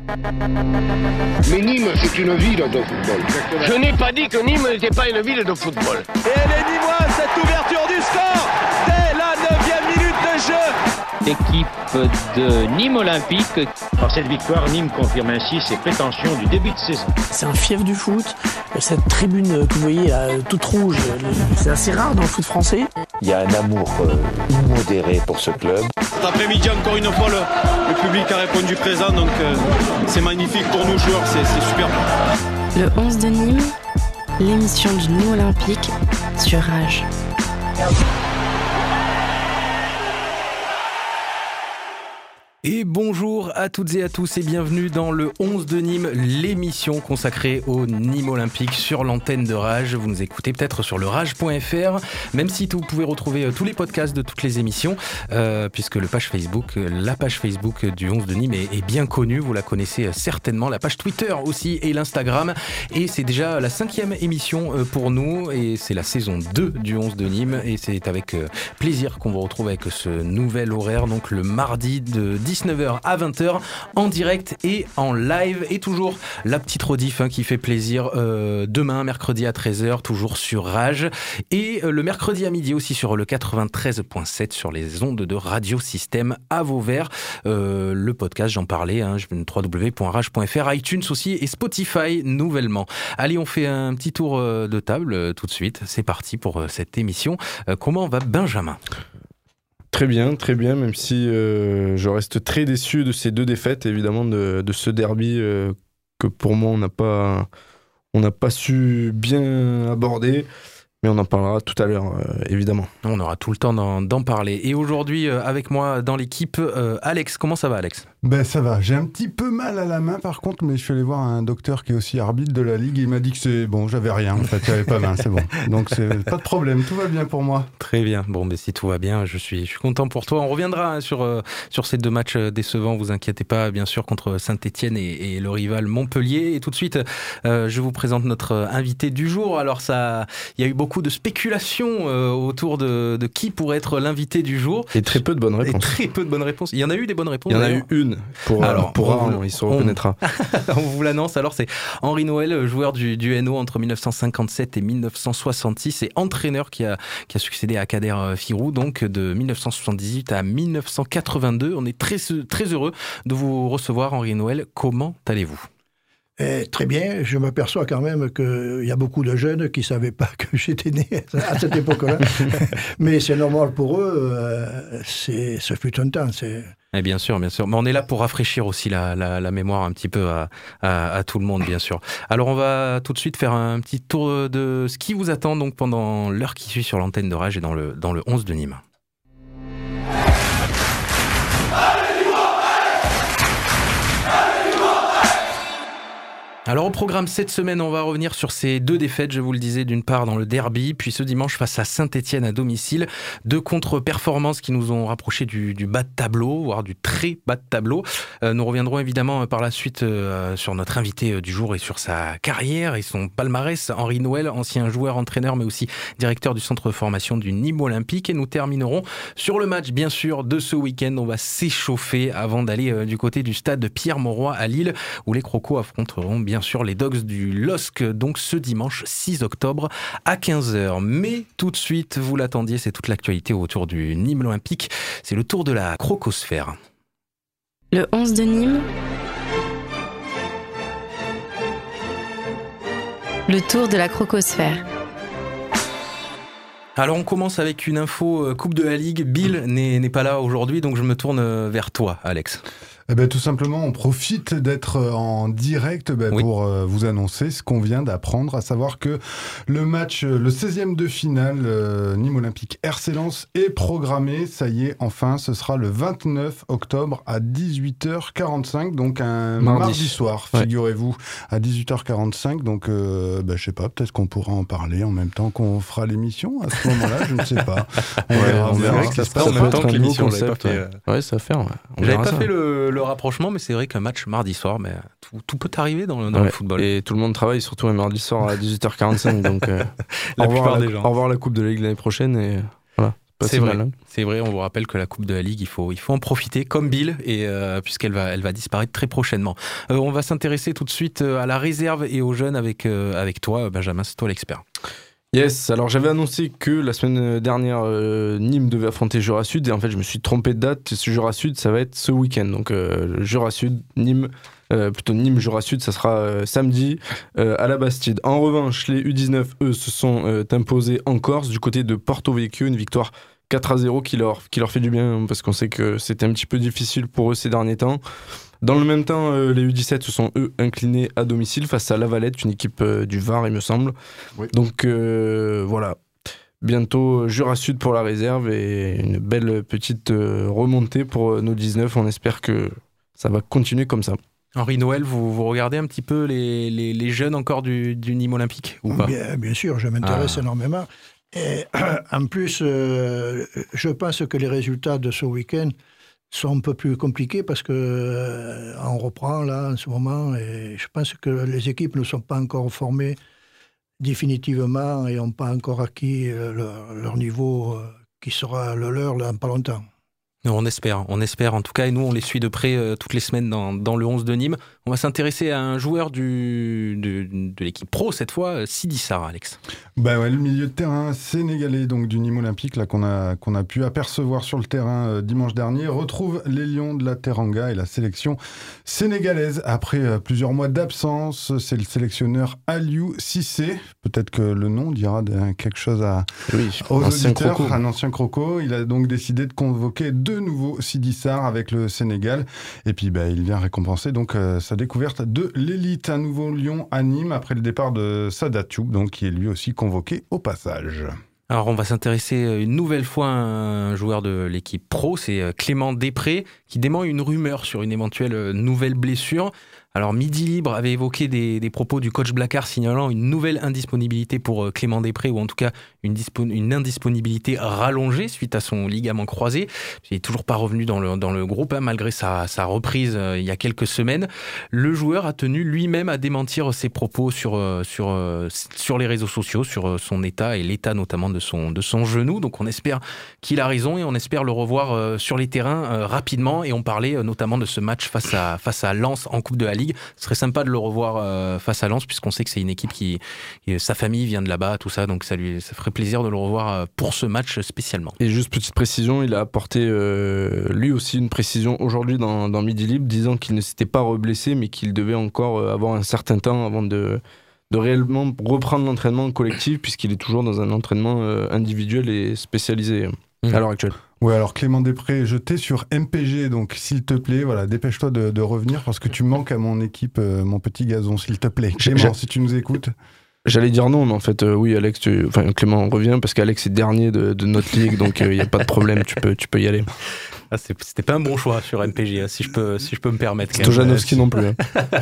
Mais Nîmes, c'est une ville de football. Je n'ai pas dit que Nîmes n'était pas une ville de football. Et elle est nîmoise, cette ouverture du score dès la 9e minute de jeu. Équipe de Nîmes Olympique. Par cette victoire, Nîmes confirme ainsi ses prétentions du début de saison. C'est un fief du foot. Cette tribune que vous voyez là, toute rouge, c'est assez rare dans le foot français. Il y a un amour immodéré pour ce club. Cet après-midi, encore une fois, le public a répondu présent, donc c'est magnifique pour nous joueurs, c'est super. Le 11 de Nîmes, l'émission du Nîmes Olympique sur Rage. Et bonjour à toutes et à tous et bienvenue dans le 11 de Nîmes, l'émission consacrée au Nîmes Olympique sur l'antenne de Rage. Vous nous écoutez peut-être sur le rage.fr, même si vous pouvez retrouver tous les podcasts de toutes les émissions, puisque la page Facebook du 11 de Nîmes est bien connue, vous la connaissez certainement, la page Twitter aussi et l'Instagram. Et c'est déjà la 5e émission pour nous et c'est la saison 2 du 11 de Nîmes et c'est avec plaisir qu'on vous retrouve avec ce nouvel horaire, donc le mardi de 19h à 20h en direct et en live et toujours la petite rediff qui fait plaisir demain mercredi à 13h toujours sur Rage et le mercredi à midi aussi sur le 93.7 sur les ondes de Radio Système à Vauvert. Le podcast, j'en parlais, www.rage.fr, iTunes aussi et Spotify nouvellement. Allez, on fait un petit tour de table tout de suite. C'est parti pour cette émission. Comment va Benjamin ? Très bien, même si je reste très déçu de ces deux défaites, évidemment, de ce derby que pour moi on n'a pas su bien aborder. Mais on en parlera tout à l'heure, évidemment. On aura tout le temps d'en parler. Et aujourd'hui, avec moi dans l'équipe, Alex. Comment ça va, Alex ? Ben ça va. J'ai un petit peu mal à la main, par contre, mais je suis allé voir un docteur qui est aussi arbitre de la Ligue. Il m'a dit que c'est bon, j'avais rien, en fait. J'avais pas mal, c'est bon. Donc, c'est pas de problème. Tout va bien pour moi. Très bien. Bon, mais si tout va bien, je suis content pour toi. On reviendra sur ces deux matchs décevants. Vous inquiétez pas, bien sûr, contre Saint-Etienne et le rival Montpellier. Et tout de suite, je vous présente notre invité du jour. Alors, il y a eu beaucoup de spéculations autour de qui pourrait être l'invité du jour. Et très peu de bonnes réponses. Il y en a eu des bonnes réponses. Il y en a eu une pour Arnaud, il se reconnaîtra. On vous l'annonce. Alors, c'est Henri Noël, joueur du NO entre 1957 et 1966 et entraîneur qui a succédé à Kader Firou, donc de 1978 à 1982. On est très, très heureux de vous recevoir, Henri Noël. Comment allez-vous ? Très bien, je m'aperçois quand même qu'il y a beaucoup de jeunes qui ne savaient pas que j'étais né à cette époque-là. Mais c'est normal pour eux, ce fut un temps. Et bien sûr. Mais on est là pour rafraîchir aussi la mémoire un petit peu à tout le monde, bien sûr. Alors on va tout de suite faire un petit tour de ce qui vous attend donc pendant l'heure qui suit sur l'antenne de Rage et dans le 11 de Nîmes. Alors au programme cette semaine, on va revenir sur ces deux défaites, je vous le disais, d'une part dans le derby, puis ce dimanche face à Saint-Etienne à domicile, deux contre-performances qui nous ont rapprochés du bas de tableau, voire du très bas de tableau. Nous reviendrons évidemment par la suite sur notre invité du jour et sur sa carrière et son palmarès, Henri Noël, ancien joueur-entraîneur mais aussi directeur du centre de formation du Nîmes Olympique. Et nous terminerons sur le match bien sûr de ce week-end. On va s'échauffer avant d'aller du côté du stade Pierre-Mauroy à Lille où les Crocos affronteront bien sûr les Dogs du LOSC, donc ce dimanche 6 octobre à 15h. Mais tout de suite, vous l'attendiez, c'est toute l'actualité autour du Nîmes Olympique. C'est le tour de la Crocosphère. Le 11 de Nîmes. Le tour de la Crocosphère. Alors on commence avec une info Coupe de la Ligue. Bill n'est pas là aujourd'hui, donc je me tourne vers toi, Alex. Eh ben, tout simplement, on profite d'être en direct pour vous annoncer ce qu'on vient d'apprendre, à savoir que le match, le 16e de finale, Nîmes Olympique RC Lens est programmé. Ça y est, enfin, ce sera le 29 octobre à 18h45, donc un mardi soir, figurez-vous, à 18h45. Donc, je sais pas, peut-être qu'on pourra en parler en même temps qu'on fera l'émission à ce moment-là, je ne sais pas. On verra ce qui se passe en même temps que l'émission. Ouais, ça fait. J'avais pas fait le rapprochement, mais c'est vrai qu'un match mardi soir, mais tout peut arriver dans le football. Et tout le monde travaille, surtout un mardi soir à 18h45. Donc, la plupart des gens. Au revoir la Coupe de la Ligue l'année prochaine et voilà. C'est vrai. Mal, hein. C'est vrai, on vous rappelle que la Coupe de la Ligue, il faut en profiter, comme Bill, et puisqu'elle va disparaître très prochainement. On va s'intéresser tout de suite à la réserve et aux jeunes avec toi, Benjamin, c'est toi l'expert. Yes, alors j'avais annoncé que la semaine dernière, Nîmes devait affronter Jura Sud, et en fait je me suis trompé de date. Ce Jura Sud, ça va être ce week-end. Donc Jura Sud, Nîmes, plutôt Nîmes-Jura Sud, ça sera samedi à la Bastide. En revanche, les U19, eux, se sont imposés en Corse, du côté de Porto Vecchio, une victoire 4-0 qui leur fait du bien, parce qu'on sait que c'était un petit peu difficile pour eux ces derniers temps. Dans le même temps, les U17 se sont, eux, inclinés à domicile face à Lavalette, une équipe du Var, il me semble. Oui. Donc voilà, bientôt Jura Sud pour la réserve et une belle petite remontée pour nos 19. On espère que ça va continuer comme ça. Henri Noël, vous regardez un petit peu les jeunes encore du Nîmes Olympique ou pas ? Bien sûr, je m'intéresse énormément. Et en plus, je pense que les résultats de ce week-end sont un peu plus compliqués parce qu'on reprend là en ce moment et je pense que les équipes ne sont pas encore formées définitivement et n'ont pas encore acquis leur niveau qui sera le leur là, pas longtemps. On espère en tout cas, et nous on les suit de près toutes les semaines dans le 11 de Nîmes. On va s'intéresser à un joueur de l'équipe pro cette fois, Sidi Sarr, Alex. Le milieu de terrain sénégalais donc du Nîmes Olympique là qu'on a pu apercevoir sur le terrain dimanche dernier retrouve les Lions de la Teranga et la sélection sénégalaise après plusieurs mois d'absence. C'est le sélectionneur Aliou Cissé. Peut-être que le nom dira quelque chose aux auditeurs. Un ancien croco. Il a donc décidé de convoquer de nouveau Sidi Sarr avec le Sénégal. Et puis il vient récompenser donc sa découverte de l'élite. Un nouveau Lion à Nîmes après le départ de Sadat Thioub, donc qui est lui aussi convoqué au passage. Alors on va s'intéresser une nouvelle fois à un joueur de l'équipe pro, c'est Clément Després qui dément une rumeur sur une éventuelle nouvelle blessure. Alors Midi Libre avait évoqué des propos du coach Blacard signalant une nouvelle indisponibilité pour Clément Després, ou en tout cas une indisponibilité rallongée suite à son ligament croisé. Il n'est toujours pas revenu dans le groupe, malgré sa reprise il y a quelques semaines. Le joueur a tenu lui-même à démentir ses propos sur les réseaux sociaux, sur son état et l'état notamment de son genou. Donc on espère qu'il a raison et on espère le revoir sur les terrains rapidement. Et on parlait notamment de ce match face à Lens en Coupe de la Ligue. Ce serait sympa de le revoir face à Lens, puisqu'on sait que c'est une équipe qui sa famille vient de là-bas, tout ça, donc ça ferait plaisir de le revoir pour ce match spécialement. Et juste petite précision, il a apporté lui aussi une précision aujourd'hui dans Midi Libre, disant qu'il ne s'était pas reblessé, mais qu'il devait encore avoir un certain temps avant de réellement reprendre l'entraînement collectif, puisqu'il est toujours dans un entraînement individuel et spécialisé à l'heure actuelle. Ouais, alors Clément Després est jeté sur MPG, donc s'il te plaît, dépêche-toi de revenir parce que tu manques à mon équipe, mon petit gazon, s'il te plaît. Clément, si tu nous écoutes. J'allais dire non, mais en fait, oui, Alex, Clément revient parce qu'Alex est dernier de notre ligue, donc il n'y a pas de problème, tu peux y aller. Ah, c'était pas un bon choix sur MPG, si je peux me permettre. Stojanowski non plus.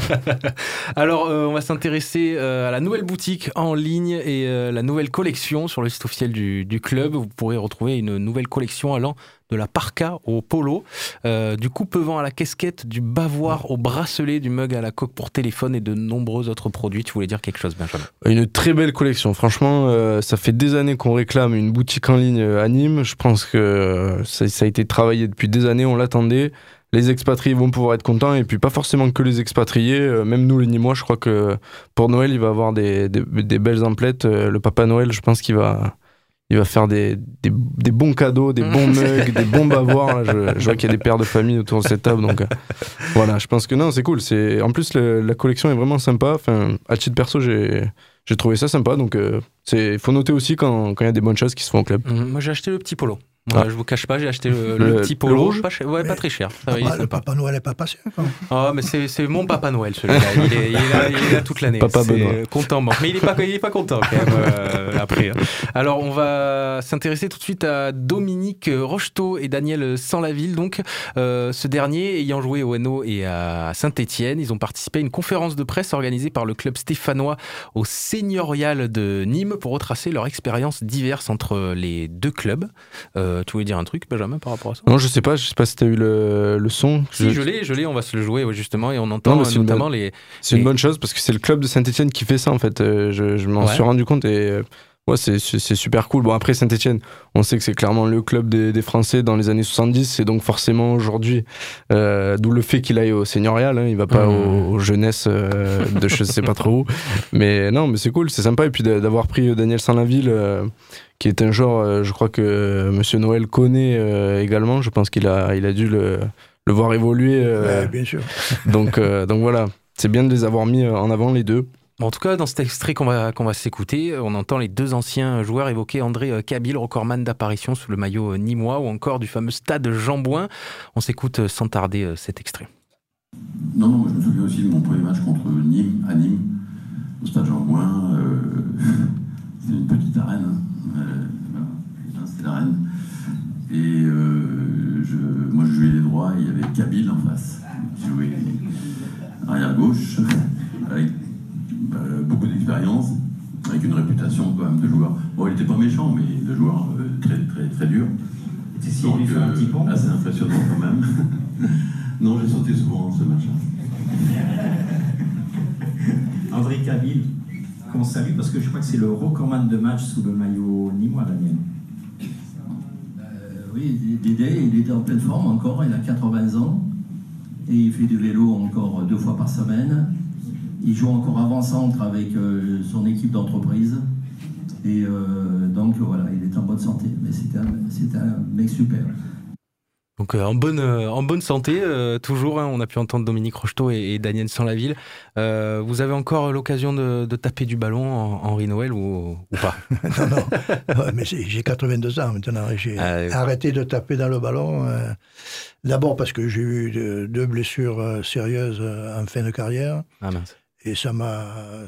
Alors, on va s'intéresser à la nouvelle boutique en ligne et la nouvelle collection sur le site officiel du club. Vous pourrez retrouver une nouvelle collection allant de la parka au polo, du coupe-vent à la casquette, du bavoir au bracelet, du mug à la coque pour téléphone et de nombreux autres produits. Tu voulais dire quelque chose, Benjamin ? Une très belle collection. Franchement, ça fait des années qu'on réclame une boutique en ligne à Nîmes. Je pense que ça a été travaillé depuis des années, on l'attendait. Les expatriés vont pouvoir être contents, et puis pas forcément que les expatriés, même nous les Nîmois, je crois que pour Noël, il va avoir des belles emplettes. Le Papa Noël, je pense qu'il va faire des bons cadeaux, des bons mugs, des bons bavoirs. Là, je vois qu'il y a des pères de famille autour de cette table, donc voilà, je pense que non, c'est cool. En plus, la collection est vraiment sympa. Enfin, à titre perso, j'ai trouvé ça sympa, donc faut noter aussi quand il y a des bonnes choses qui se font au club. Moi, j'ai acheté le petit polo. Je vous cache pas, j'ai acheté le petit polo rouge, pas très cher. Le Papa Noël n'est pas passé. Mais c'est mon Papa Noël, celui-là. Il est là toute l'année. Papa Benoît. Content, mais il est pas content quand même après. Alors on va s'intéresser tout de suite à Dominique Rocheteau et Daniel Sanlaville. Donc ce dernier ayant joué au Hainaut et à Saint-Étienne, ils ont participé à une conférence de presse organisée par le club stéphanois au Seigneurial de Nîmes pour retracer leur expérience diverse entre les deux clubs. Tu voulais dire un truc, Benjamin, par rapport à ça ? Non, je sais pas si tu as eu le son. Si, je l'ai, on va se le jouer justement, et on entend notamment les... C'est une bonne chose, parce que c'est le club de Saint-Étienne qui fait ça, en fait. Je m'en suis rendu compte, et Ouais, c'est super cool. Bon, après, Saint-Etienne, on sait que c'est clairement le club des Français dans les années 70, et donc forcément aujourd'hui, d'où le fait qu'il aille au seigneurial, hein, il va pas aux jeunesses de je sais pas trop où. Mais non, mais c'est cool, c'est sympa. Et puis d'avoir pris Daniel Saint-Laville, qui est un joueur, je crois que Monsieur Noël connaît également. Je pense qu'il a dû le voir évoluer. Ouais, bien sûr. Donc voilà, c'est bien de les avoir mis en avant les deux. En tout cas, dans cet extrait qu'on va s'écouter, on entend les deux anciens joueurs évoquer André Cabil, recordman d'apparition sous le maillot nîmois, ou encore du fameux stade Jean-Bouin. On s'écoute sans tarder cet extrait. Non, moi je me souviens aussi de mon premier match contre Nîmes, à Nîmes, au stade Jean-Bouin. C'était une petite arène. C'était l'arène. Et moi je jouais les droits, et il y avait Cabil en face, qui jouait arrière gauche, avec beaucoup d'expérience, avec une réputation quand même de joueur. Bon, il n'était pas méchant, mais de joueur très, très, très dur. Donc, assez impressionnant quand même. Non, j'ai sauté souvent ce match-là. André Cabil, qu'on salue, parce que je crois que c'est le recordman de match sous le maillot nîmois, Daniel. Oui, Dédé, il était en pleine forme encore, il a 80 ans, et il fait du vélo encore 2 fois par semaine. Il joue encore avant-centre avec son équipe d'entreprise. Et donc voilà, il est en bonne santé. Mais c'était un mec super. Donc en bonne santé, toujours. Hein, on a pu entendre Dominique Rocheteau et Daniel Saint-Laville. Vous avez encore l'occasion de taper du ballon, Henri Noël, ou pas? Non. Ouais, mais j'ai 82 ans maintenant. J'ai arrêté de taper dans le ballon. D'abord parce que j'ai eu 2 blessures sérieuses en fin de carrière. Ah mince. Et ça m'a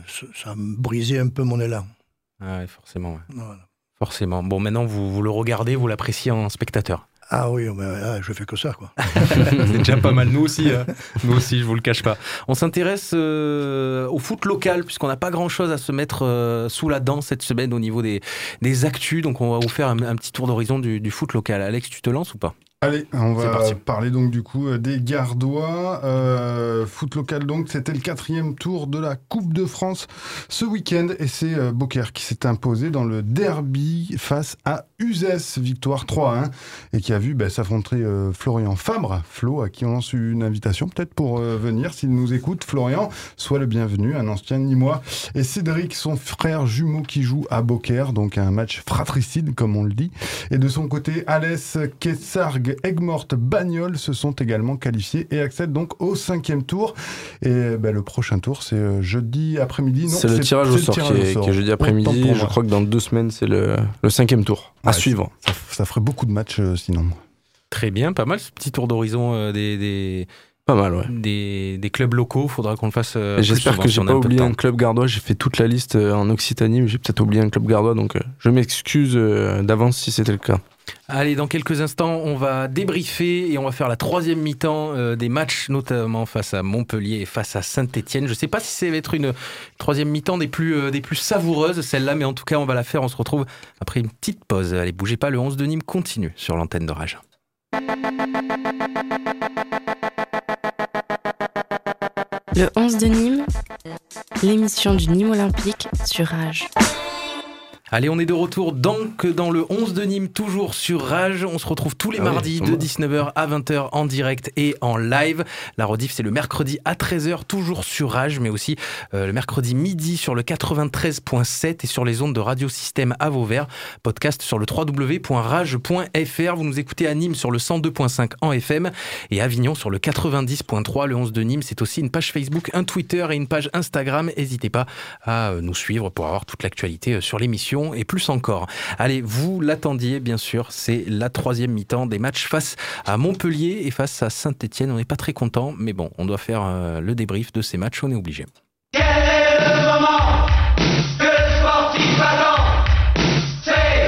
brisé un peu mon élan. Ah oui, forcément. Ouais. Voilà. Forcément. Bon, maintenant, vous le regardez, vous l'appréciez en spectateur. Ah oui, mais je fais que ça, quoi. C'est déjà pas mal, nous aussi. Nous aussi, je vous le cache pas. On s'intéresse au foot local, puisqu'on n'a pas grand-chose à se mettre sous la dent cette semaine au niveau des actus. Donc, on va vous faire un petit tour d'horizon du foot local. Alex, tu te lances ou pas? Allez, on va parler donc du coup des Gardois. Foot local donc, c'était le 4e tour de la Coupe de France ce week-end, et c'est Beaucaire qui s'est imposé dans le derby face à Uzès, victoire 3-1, et qui a vu s'affronter Florian Fabre. Flo, à qui on lance une invitation peut-être pour venir, s'il nous écoute. Florian, sois le bienvenu, un ancien Nîmois, et Cédric, son frère jumeau, qui joue à Beaucaire, donc un match fratricide comme on le dit. Et de son côté, Alès, Kessargues, Aigues-Mortes, Bagnols se sont également qualifiés et accèdent donc au 5e tour. Et le prochain tour, c'est jeudi après-midi. C'est le tirage au sort qui est jeudi après-midi. Je crois que dans 2 semaines, c'est le 5e tour à suivre. Ça ferait beaucoup de matchs sinon. Très bien, pas mal ce petit tour d'horizon Pas mal, ouais. Des clubs locaux, faudra qu'on le fasse. J'espère que j'ai pas oublié un club gardois. J'ai fait toute la liste en Occitanie, mais j'ai peut-être oublié un club gardois, donc je m'excuse d'avance si c'était le cas. Allez, dans quelques instants, on va débriefer et on va faire la 3e mi-temps des matchs, notamment face à Montpellier et face à Saint-Etienne. Je ne sais pas si ça va être une 3e mi-temps des plus savoureuses, celle-là, mais en tout cas, on va la faire. On se retrouve après une petite pause. Allez, bougez pas, le 11 de Nîmes continue sur l'antenne de Rage. Le 11 de Nîmes, l'émission du Nîmes Olympique sur Rage. Allez, on est de retour donc dans le 11 de Nîmes, toujours sur Rage. On se retrouve tous les mardis de 19h à 20h en direct et en live. La rediff, c'est le mercredi à 13h, toujours sur Rage, mais aussi le mercredi midi sur le 93.7 et sur les ondes de Radio Système à Vauvert. Podcast sur le www.rage.fr. Vous nous écoutez à Nîmes sur le 102.5 en FM et à Avignon sur le 90.3. Le 11 de Nîmes, c'est aussi une page Facebook, un Twitter et une page Instagram. N'hésitez pas à nous suivre pour avoir toute l'actualité sur l'émission et plus encore. Allez, vous l'attendiez bien sûr, c'est la 3e mi-temps des matchs face à Montpellier et face à Saint-Etienne. On n'est pas très content, mais bon, on doit faire le débrief de ces matchs, on est obligé. Quel est le moment que le sportif attend?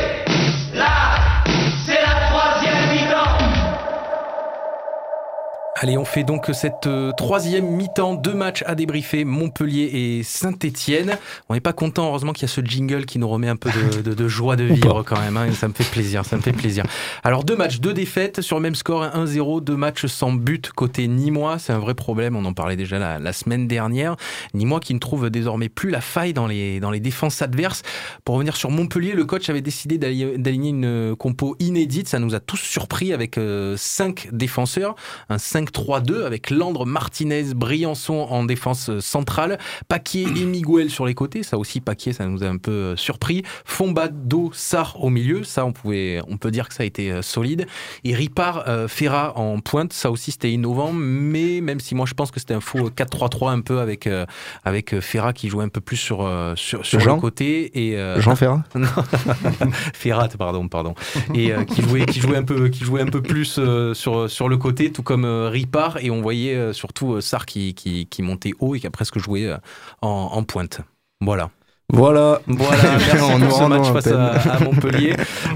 C'est la 3e mi-temps. Allez, on fait donc cette troisième mi-temps, 2 matchs à débriefer, Montpellier et Saint-Etienne. On n'est pas content, heureusement qu'il y a ce jingle qui nous remet un peu de joie de vivre quand même, hein, ça me fait plaisir. Alors 2 matchs, 2 défaites sur le même score, 1-0, 2 matchs sans but côté Nîmois, c'est un vrai problème, on en parlait déjà la semaine dernière. Nîmois qui ne trouve désormais plus la faille dans les défenses adverses. Pour revenir sur Montpellier, le coach avait décidé d'aligner une compo inédite, ça nous a tous surpris avec 5 défenseurs, un 5-3-2 avec Landre, Martinez, Briançon en défense centrale, Paquier et Miguel sur les côtés, ça aussi Paquier ça nous a un peu surpris, Fomba, Do, Sarr au milieu, ça on peut dire que ça a été solide, et Ripard, Ferrat en pointe, ça aussi c'était innovant, mais même si moi je pense que c'était un faux 4-3-3 un peu avec Ferrat qui jouait un peu plus sur le côté et Jean Ferrat Ferrat pardon et qui jouait un peu plus sur le côté, tout comme Ripard, et on voyait surtout Sarr qui montait haut et qui a presque joué en pointe. Voilà, merci pour ce match face à Montpellier.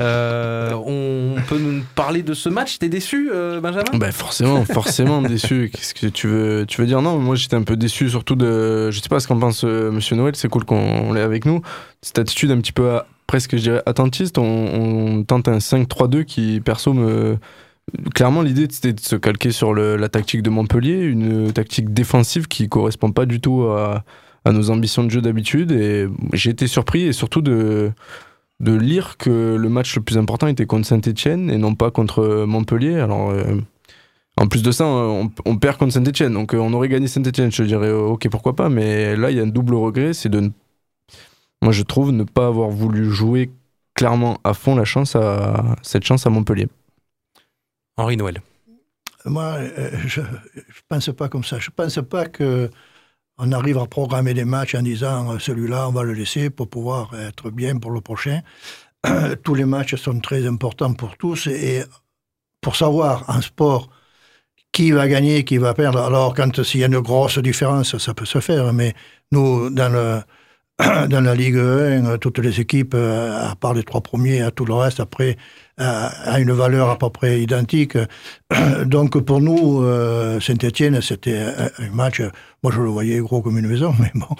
On peut nous parler de ce match. T'es déçu, Benjamin ? Forcément déçu. Qu'est-ce que tu veux dire ? Non, moi j'étais un peu déçu, surtout je sais pas ce qu'en pense Monsieur Noël, c'est cool qu'on l'ait avec nous. Cette attitude un petit peu presque, je dirais, attentiste. On tente un 5-3-2 qui, perso, clairement, l'idée c'était de se calquer sur la tactique de Montpellier, une tactique défensive qui correspond pas du tout à nos ambitions de jeu d'habitude, et j'ai été surpris, et surtout de lire que le match le plus important était contre Saint-Etienne et non pas contre Montpellier. Alors en plus de ça, on perd contre Saint-Etienne, donc on aurait gagné Saint-Etienne, je dirais ok, pourquoi pas, mais là il y a un double regret, c'est moi je trouve ne pas avoir voulu jouer clairement à fond cette chance à Montpellier. Henri Noël. Moi, je pense pas comme ça. Je pense pas qu'on arrive à programmer des matchs en disant celui-là, on va le laisser pour pouvoir être bien pour le prochain. Tous les matchs sont très importants pour tous, et pour savoir en sport qui va gagner, qui va perdre. Alors, s'il y a une grosse différence, ça peut se faire, mais nous, dans la Ligue 1, toutes les équipes, à part les 3 premiers, à tout le reste, après, a une valeur à peu près identique. Donc pour nous, Saint-Etienne, c'était un match, moi je le voyais gros comme une maison, mais bon,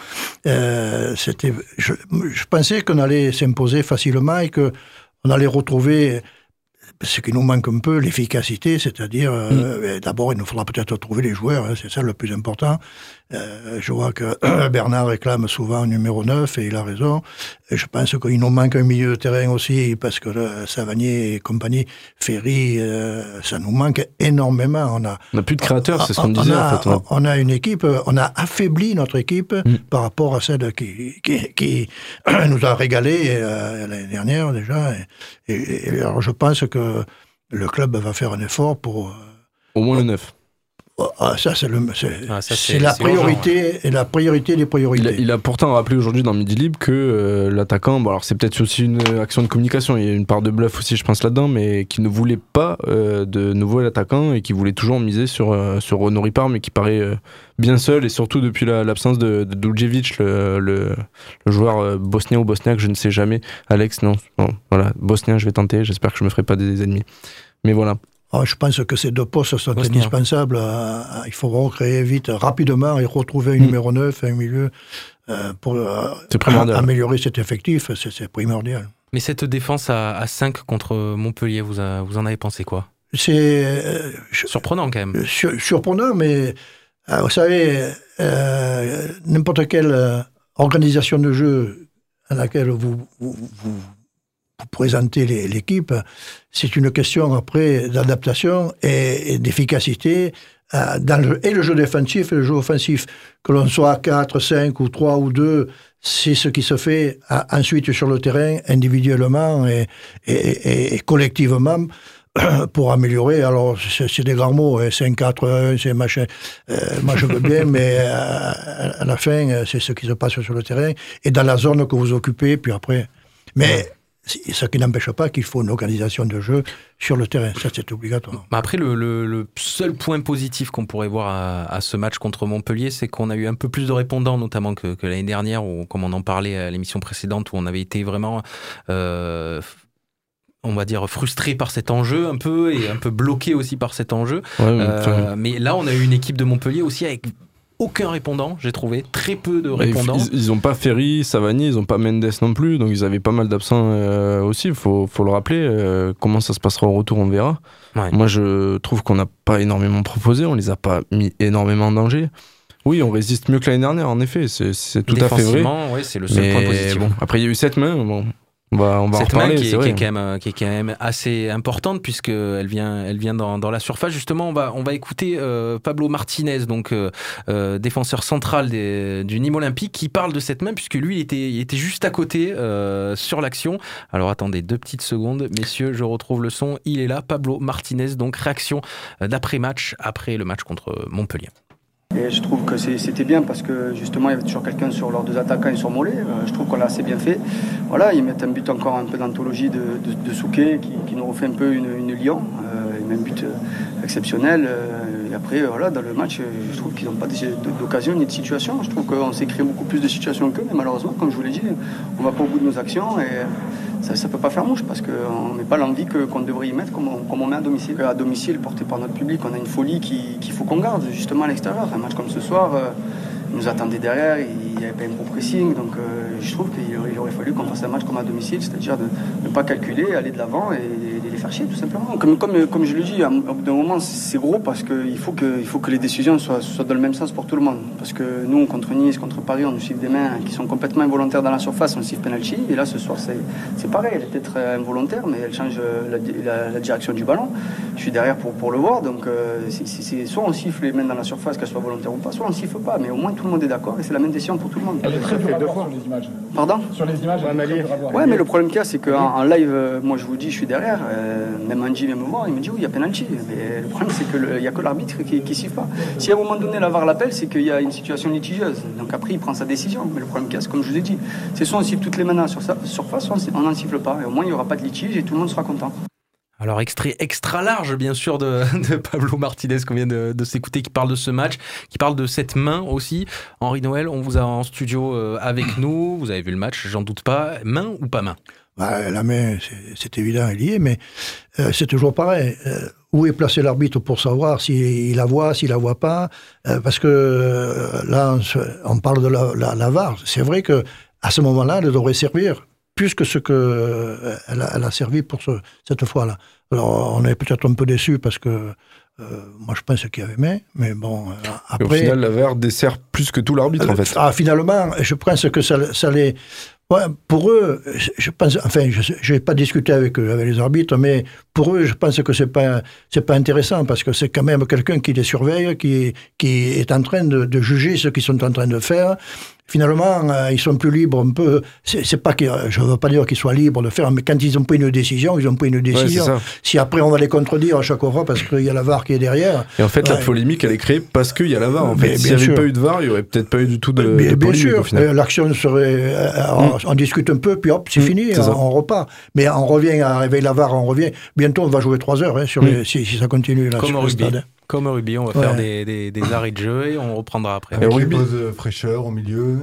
je pensais qu'on allait s'imposer facilement et qu'on allait retrouver ce qui nous manque un peu, l'efficacité, c'est-à-dire, d'abord, il nous faudra peut-être trouver les joueurs, c'est ça le plus important. Je vois que Bernard réclame souvent un numéro 9, et il a raison. Et je pense qu'il nous manque un milieu de terrain aussi, parce que Savanier et compagnie, Ferry, ça nous manque énormément. On n'a plus de créateurs, c'est ce qu'on disait en fait. On a une équipe, on a affaibli notre équipe par rapport à celle qui nous a régalé l'année dernière déjà. Et alors je pense que le club va faire un effort pour... Au moins le 9. Ça, c'est la priorité, et la priorité des priorités. Il a pourtant rappelé aujourd'hui dans Midi Libre que l'attaquant, alors c'est peut-être aussi une action de communication, il y a une part de bluff aussi je pense là-dedans, mais qui ne voulait pas de nouveau l'attaquant, et qui voulait toujours miser sur Renaud Ripard, mais qui paraît bien seul, et surtout depuis l'absence de Duljevic, le joueur bosnien ou bosniaque, je ne sais jamais. Alex, non, voilà, bosnien, je vais tenter, j'espère que je me ferai pas des ennemis, mais voilà. Je pense que ces 2 postes sont indispensables. Il faut recréer vite, rapidement, et retrouver un numéro 9, un milieu, pour améliorer cet effectif. C'est primordial. Mais cette défense à 5 contre Montpellier, vous en avez pensé quoi ? C'est surprenant quand même. Surprenant, mais vous savez, n'importe quelle organisation de jeu à laquelle vous présenter l'équipe, c'est une question après d'adaptation et d'efficacité et le jeu défensif et le jeu offensif. Que l'on soit 4, 5 ou 3 ou 2, c'est ce qui se fait ensuite sur le terrain, individuellement et collectivement, pour améliorer. Alors, c'est des grands mots, 5-4-1, c'est machin. Moi, je veux bien, mais à la fin, c'est ce qui se passe sur le terrain et dans la zone que vous occupez, puis après... Mais... Ce qui n'empêche pas qu'il faut une organisation de jeu sur le terrain, ça c'est obligatoire. Après, le seul point positif qu'on pourrait voir à ce match contre Montpellier, c'est qu'on a eu un peu plus de répondants, notamment que l'année dernière, ou comme on en parlait à l'émission précédente, où on avait été vraiment on va dire, frustré par cet enjeu un peu et un peu bloqué aussi par cet enjeu. Mais là, on a eu une équipe de Montpellier aussi avec aucun répondant, j'ai trouvé, très peu de répondants. Ils n'ont pas Ferry, Savani, ils n'ont pas Mendes non plus, donc ils avaient pas mal d'absents aussi, il faut le rappeler. Comment ça se passera au retour, on verra. Moi, je trouve qu'on n'a pas énormément proposé, on les a pas mis énormément en danger. Oui, on résiste mieux que l'année dernière, en effet, c'est tout à fait vrai. Ouais, c'est le seul point positif. Bon, après, il y a eu 7 mains, bon. On va en cette reparler, main qui est quand même assez importante puisqu'elle vient dans la surface. Justement, on va écouter Pablo Martinez, donc défenseur central du Nîmes Olympique, qui parle de cette main puisque lui il était juste à côté sur l'action. Alors attendez 2 petites secondes, messieurs, je retrouve le son. Il est là, Pablo Martinez, donc réaction d'après-match, après le match contre Montpellier. Et je trouve que c'était bien parce que justement il y avait toujours quelqu'un sur leurs 2 attaquants et sur Mollet. Je trouve qu'on l'a assez bien fait. Voilà, ils mettent un but encore un peu d'anthologie de Souquet qui nous refait un peu une Lyon. Un but exceptionnel. Et après, voilà, dans le match, je trouve qu'ils n'ont pas d'occasion ni de situation. Je trouve qu'on s'est créé beaucoup plus de situations qu'eux, mais malheureusement, comme je vous l'ai dit, on ne va pas au bout de nos actions et ça ne peut pas faire mouche parce qu'on met pas l'envie qu'on devrait y mettre comme on met à domicile. À domicile, porté par notre public, on a une folie qu'il faut qu'on garde justement à l'extérieur. Un match comme ce soir, ils nous attendaient derrière, il n'y avait pas un gros pressing, donc je trouve qu'il aurait fallu qu'on fasse un match comme à domicile, c'est-à-dire de ne pas calculer, aller de l'avant et les faire chier tout simplement. Comme je le dis, au bout d'un moment c'est gros parce qu'il faut que les décisions soient dans le même sens pour tout le monde. Parce que nous, contre Nice, contre Paris, on nous siffle des mains qui sont complètement involontaires dans la surface, on siffle penalty, et là ce soir c'est pareil, elle est peut-être involontaire, mais elle change la direction du ballon. Je suis derrière pour le voir, donc soit on siffle les mains dans la surface, qu'elles soient volontaires ou pas, soit on ne siffle pas, mais au moins tout le monde est d'accord et c'est la même décision pour tout le monde. Elle est très fait 2 fois sur les images. Pardon ? Sur les images, ouais, mais le problème qu'il y a, c'est qu'en live, moi je vous dis, je suis derrière, même Andy vient me voir, il me dit oui, il y a penalty. Mais le problème, c'est qu'il n'y a que l'arbitre qui siffle pas. Si à un moment donné la VAR l'appelle, c'est qu'il y a une situation litigieuse. Donc après, il prend sa décision. Mais le problème qu'il y a, c'est comme je vous ai dit, c'est soit on siffle toutes les mains sur sa surface, soit on n'en siffle pas. Et au moins, il n'y aura pas de litige et tout le monde sera content. Alors, extrait extra large, bien sûr, de Pablo Martinez qu'on vient de s'écouter, qui parle de ce match, qui parle de cette main aussi. Henri Noël, on vous a en studio avec nous. Vous avez vu le match, j'en doute pas. Main ou pas main ? La main, c'est évident, elle y est, mais c'est toujours pareil. Où est placé l'arbitre pour savoir s'il la voit, s'il la voit pas ? Parce que là, on parle de la VAR. C'est vrai que à ce moment-là, elle devrait servir plus que ce qu'elle a servi pour cette fois-là. Alors, on est peut-être un peu déçus parce que moi, je pense qu'il y avait main, mais bon, après... Et au final, la VAR dessert plus que tout l'arbitre, en fait. Finalement, je pense que ça les... Ouais, pour eux, je pense, enfin, je n'ai pas discuté avec les arbitres, mais pour eux, je pense que c'est pas intéressant parce que c'est quand même quelqu'un qui les surveille, qui est en train de juger ce qu'ils sont en train de faire. Finalement, ils sont plus libres un peu. C'est pas que je veux pas dire qu'ils soient libres de faire, mais quand ils ont pris une décision, ils ont pris une décision. Ouais, si après on va les contredire à chaque fois parce qu'il y a la VAR qui est derrière. Et en fait, la polémique, elle est créée parce qu'il y a la VAR. En fait, s'il n'y avait pas eu de VAR, il n'y aurait peut-être pas eu du tout de polémique. Bien sûr, au final. l'action serait. On discute un peu, puis hop, c'est fini, on repart. Mais on revient avec la VAR, on revient. Bientôt, on va jouer 3 heures si ça continue là. Comme au rugby. Comme au rugby, on va faire des arrêts de jeu et on reprendra après. Avec une pause fraîcheur au milieu.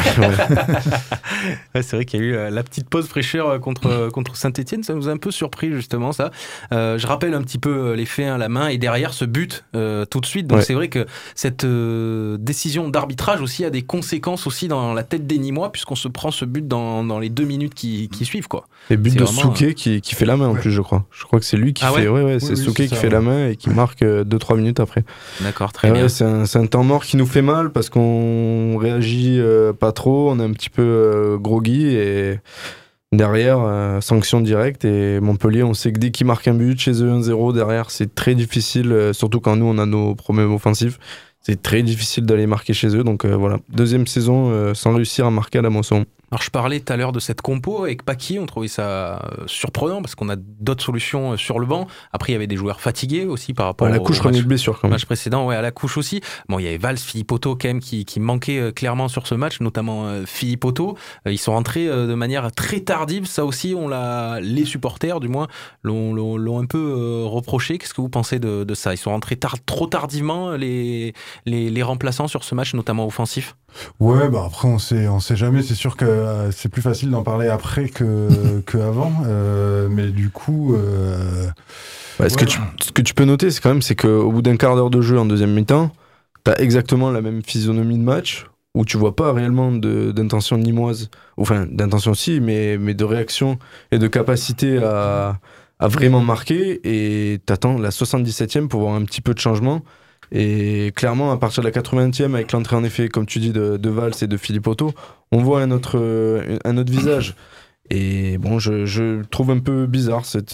C'est vrai qu'il y a eu la petite pause fraîcheur contre Saint-Etienne. Ça nous a un peu surpris, justement, ça. Je rappelle un petit peu les faits, la main, et derrière ce but tout de suite. Donc c'est vrai que cette décision d'arbitrage aussi a des conséquences aussi dans la tête des Nîmois, puisqu'on se prend ce but dans les 2 minutes qui suivent, quoi. Et but de Souquet qui fait la main en plus, je crois. Je crois que c'est lui qui fait. C'est Souquet qui fait la main et qui marque 2-3 minutes après. D'accord, très bien. C'est un temps mort qui nous fait mal parce qu'on réagit pas trop, on est un petit peu groggy et derrière, sanction directe. Et Montpellier, on sait que dès qu'ils marquent un but, chez eux 1-0, derrière, c'est très difficile, surtout quand nous on a nos problèmes offensifs. C'est très difficile d'aller marquer chez eux. Donc voilà, 2e saison sans réussir à marquer à la moisson. Alors je parlais tout à l'heure de cette compo avec Paqui, on trouvait ça surprenant parce qu'on a d'autres solutions sur le banc. Après il y avait des joueurs fatigués aussi par rapport à la couche revenue de blessure quand même. Match précédent, à la couche aussi. Bon, il y avait Valls, Philippe Otto quand même qui manquait clairement sur ce match, notamment Philippe Otto. Ils sont rentrés de manière très tardive, ça aussi les supporters du moins l'ont un peu reproché. Qu'est-ce que vous pensez de ça ? Ils sont rentrés trop tardivement les les remplaçants sur ce match, notamment offensif? Ouais, bah après on sait jamais. C'est sûr que c'est plus facile d'en parler après que avant. Mais du coup, ce que tu peux noter, c'est qu'au bout d'un quart d'heure de jeu en deuxième mi-temps, t'as exactement la même physionomie de match où tu vois pas réellement d'intention nimoise, enfin d'intention aussi, mais de réaction et de capacité à vraiment marquer, et t'attends la 77e pour voir un petit peu de changement. Et clairement, à partir de la 80e, avec l'entrée en effet, comme tu dis, de Valls et de Philippe Otto, on voit un autre visage. Et bon, je trouve un peu bizarre cette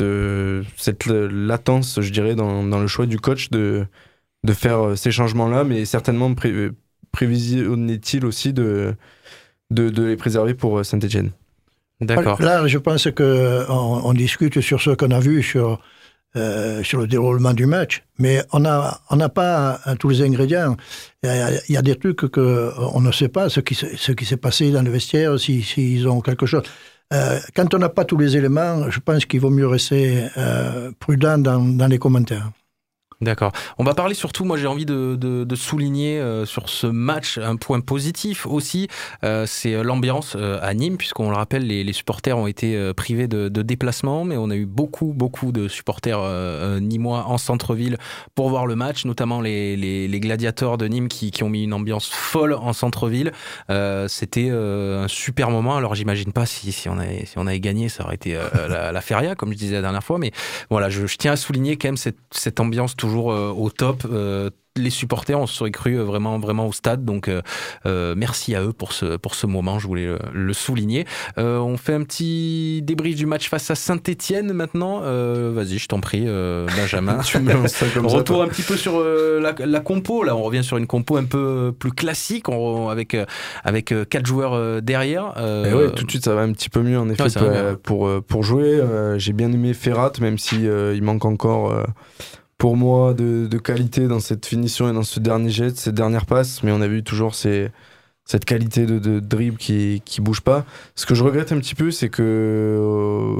latence, je dirais, dans le choix du coach de faire ces changements-là, mais certainement prévisionnait-il aussi de les préserver pour Saint-Etienne. D'accord. Là, je pense qu'on discute sur ce qu'on a vu sur le déroulement du match, mais on n'a pas tous les ingrédients. Il y a des trucs qu'on ne sait pas, ce qui s'est passé dans le vestiaire, s'ils ont quelque chose. Quand on n'a pas tous les éléments, je pense qu'il vaut mieux rester prudent dans les commentaires. D'accord. On va parler surtout, moi j'ai envie de souligner sur ce match un point positif aussi, c'est l'ambiance à Nîmes, puisqu'on le rappelle, les supporters ont été privés de déplacement, mais on a eu beaucoup de supporters nîmois en centre-ville pour voir le match, notamment les gladiateurs de Nîmes qui ont mis une ambiance folle en centre-ville. C'était un super moment. Alors j'imagine pas si on avait gagné, ça aurait été la feria, comme je disais la dernière fois, mais voilà, je tiens à souligner quand même cette ambiance toujours au top. Les supporters, on se serait cru vraiment au stade, donc merci à eux pour ce moment, je voulais le souligner. On fait un petit débrief du match face à Saint-Etienne maintenant. Vas-y, je t'en prie, Benjamin. Tu me lances ça comme Retour ça, un petit peu sur la compo. Là, on revient sur une compo un peu plus classique, avec 4 joueurs derrière. Et ouais, tout de suite, ça va un petit peu mieux en effet pour jouer. J'ai bien aimé Ferrat, même si il manque encore. Pour moi, de qualité dans cette finition et dans ce dernier jet, cette dernière passe, mais on a vu toujours cette qualité de dribble qui bouge pas. Ce que je regrette un petit peu, c'est que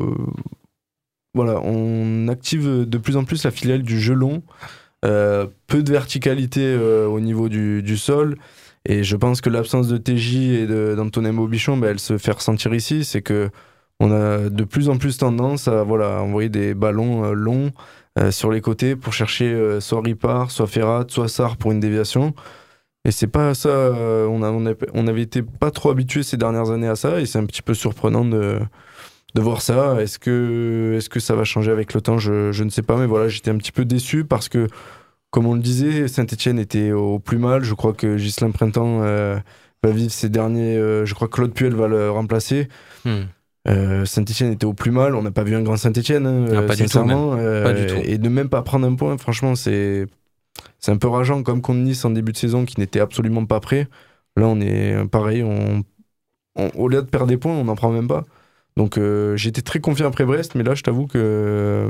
on active de plus en plus la filiale du jeu long, peu de verticalité au niveau du sol, et je pense que l'absence de TJ et d'Antonin Bobichon, elle se fait ressentir ici. C'est que on a de plus en plus tendance à envoyer des ballons longs sur les côtés pour chercher soit Ripard, soit Ferrat, soit Sarr pour une déviation. Et c'est pas ça, on avait été pas trop habitués ces dernières années à ça, et c'est un petit peu surprenant de voir ça. Est-ce que ça va changer avec le temps? Je ne sais pas, mais voilà, j'étais un petit peu déçu parce que, comme on le disait, Saint-Etienne était au plus mal. Je crois que Ghislain Printemps va vivre ces derniers... je crois que Claude Puel va le remplacer. Saint-Etienne était au plus mal, on n'a pas vu un grand Saint-Etienne, pas sincèrement, du tout, pas du tout. Et de même pas prendre un point, franchement c'est un peu rageant, comme contre Nice en début de saison qui n'était absolument pas prêt. Là on est pareil, au lieu de perdre des points on n'en prend même pas, donc j'étais très confiant après Brest, mais là je t'avoue que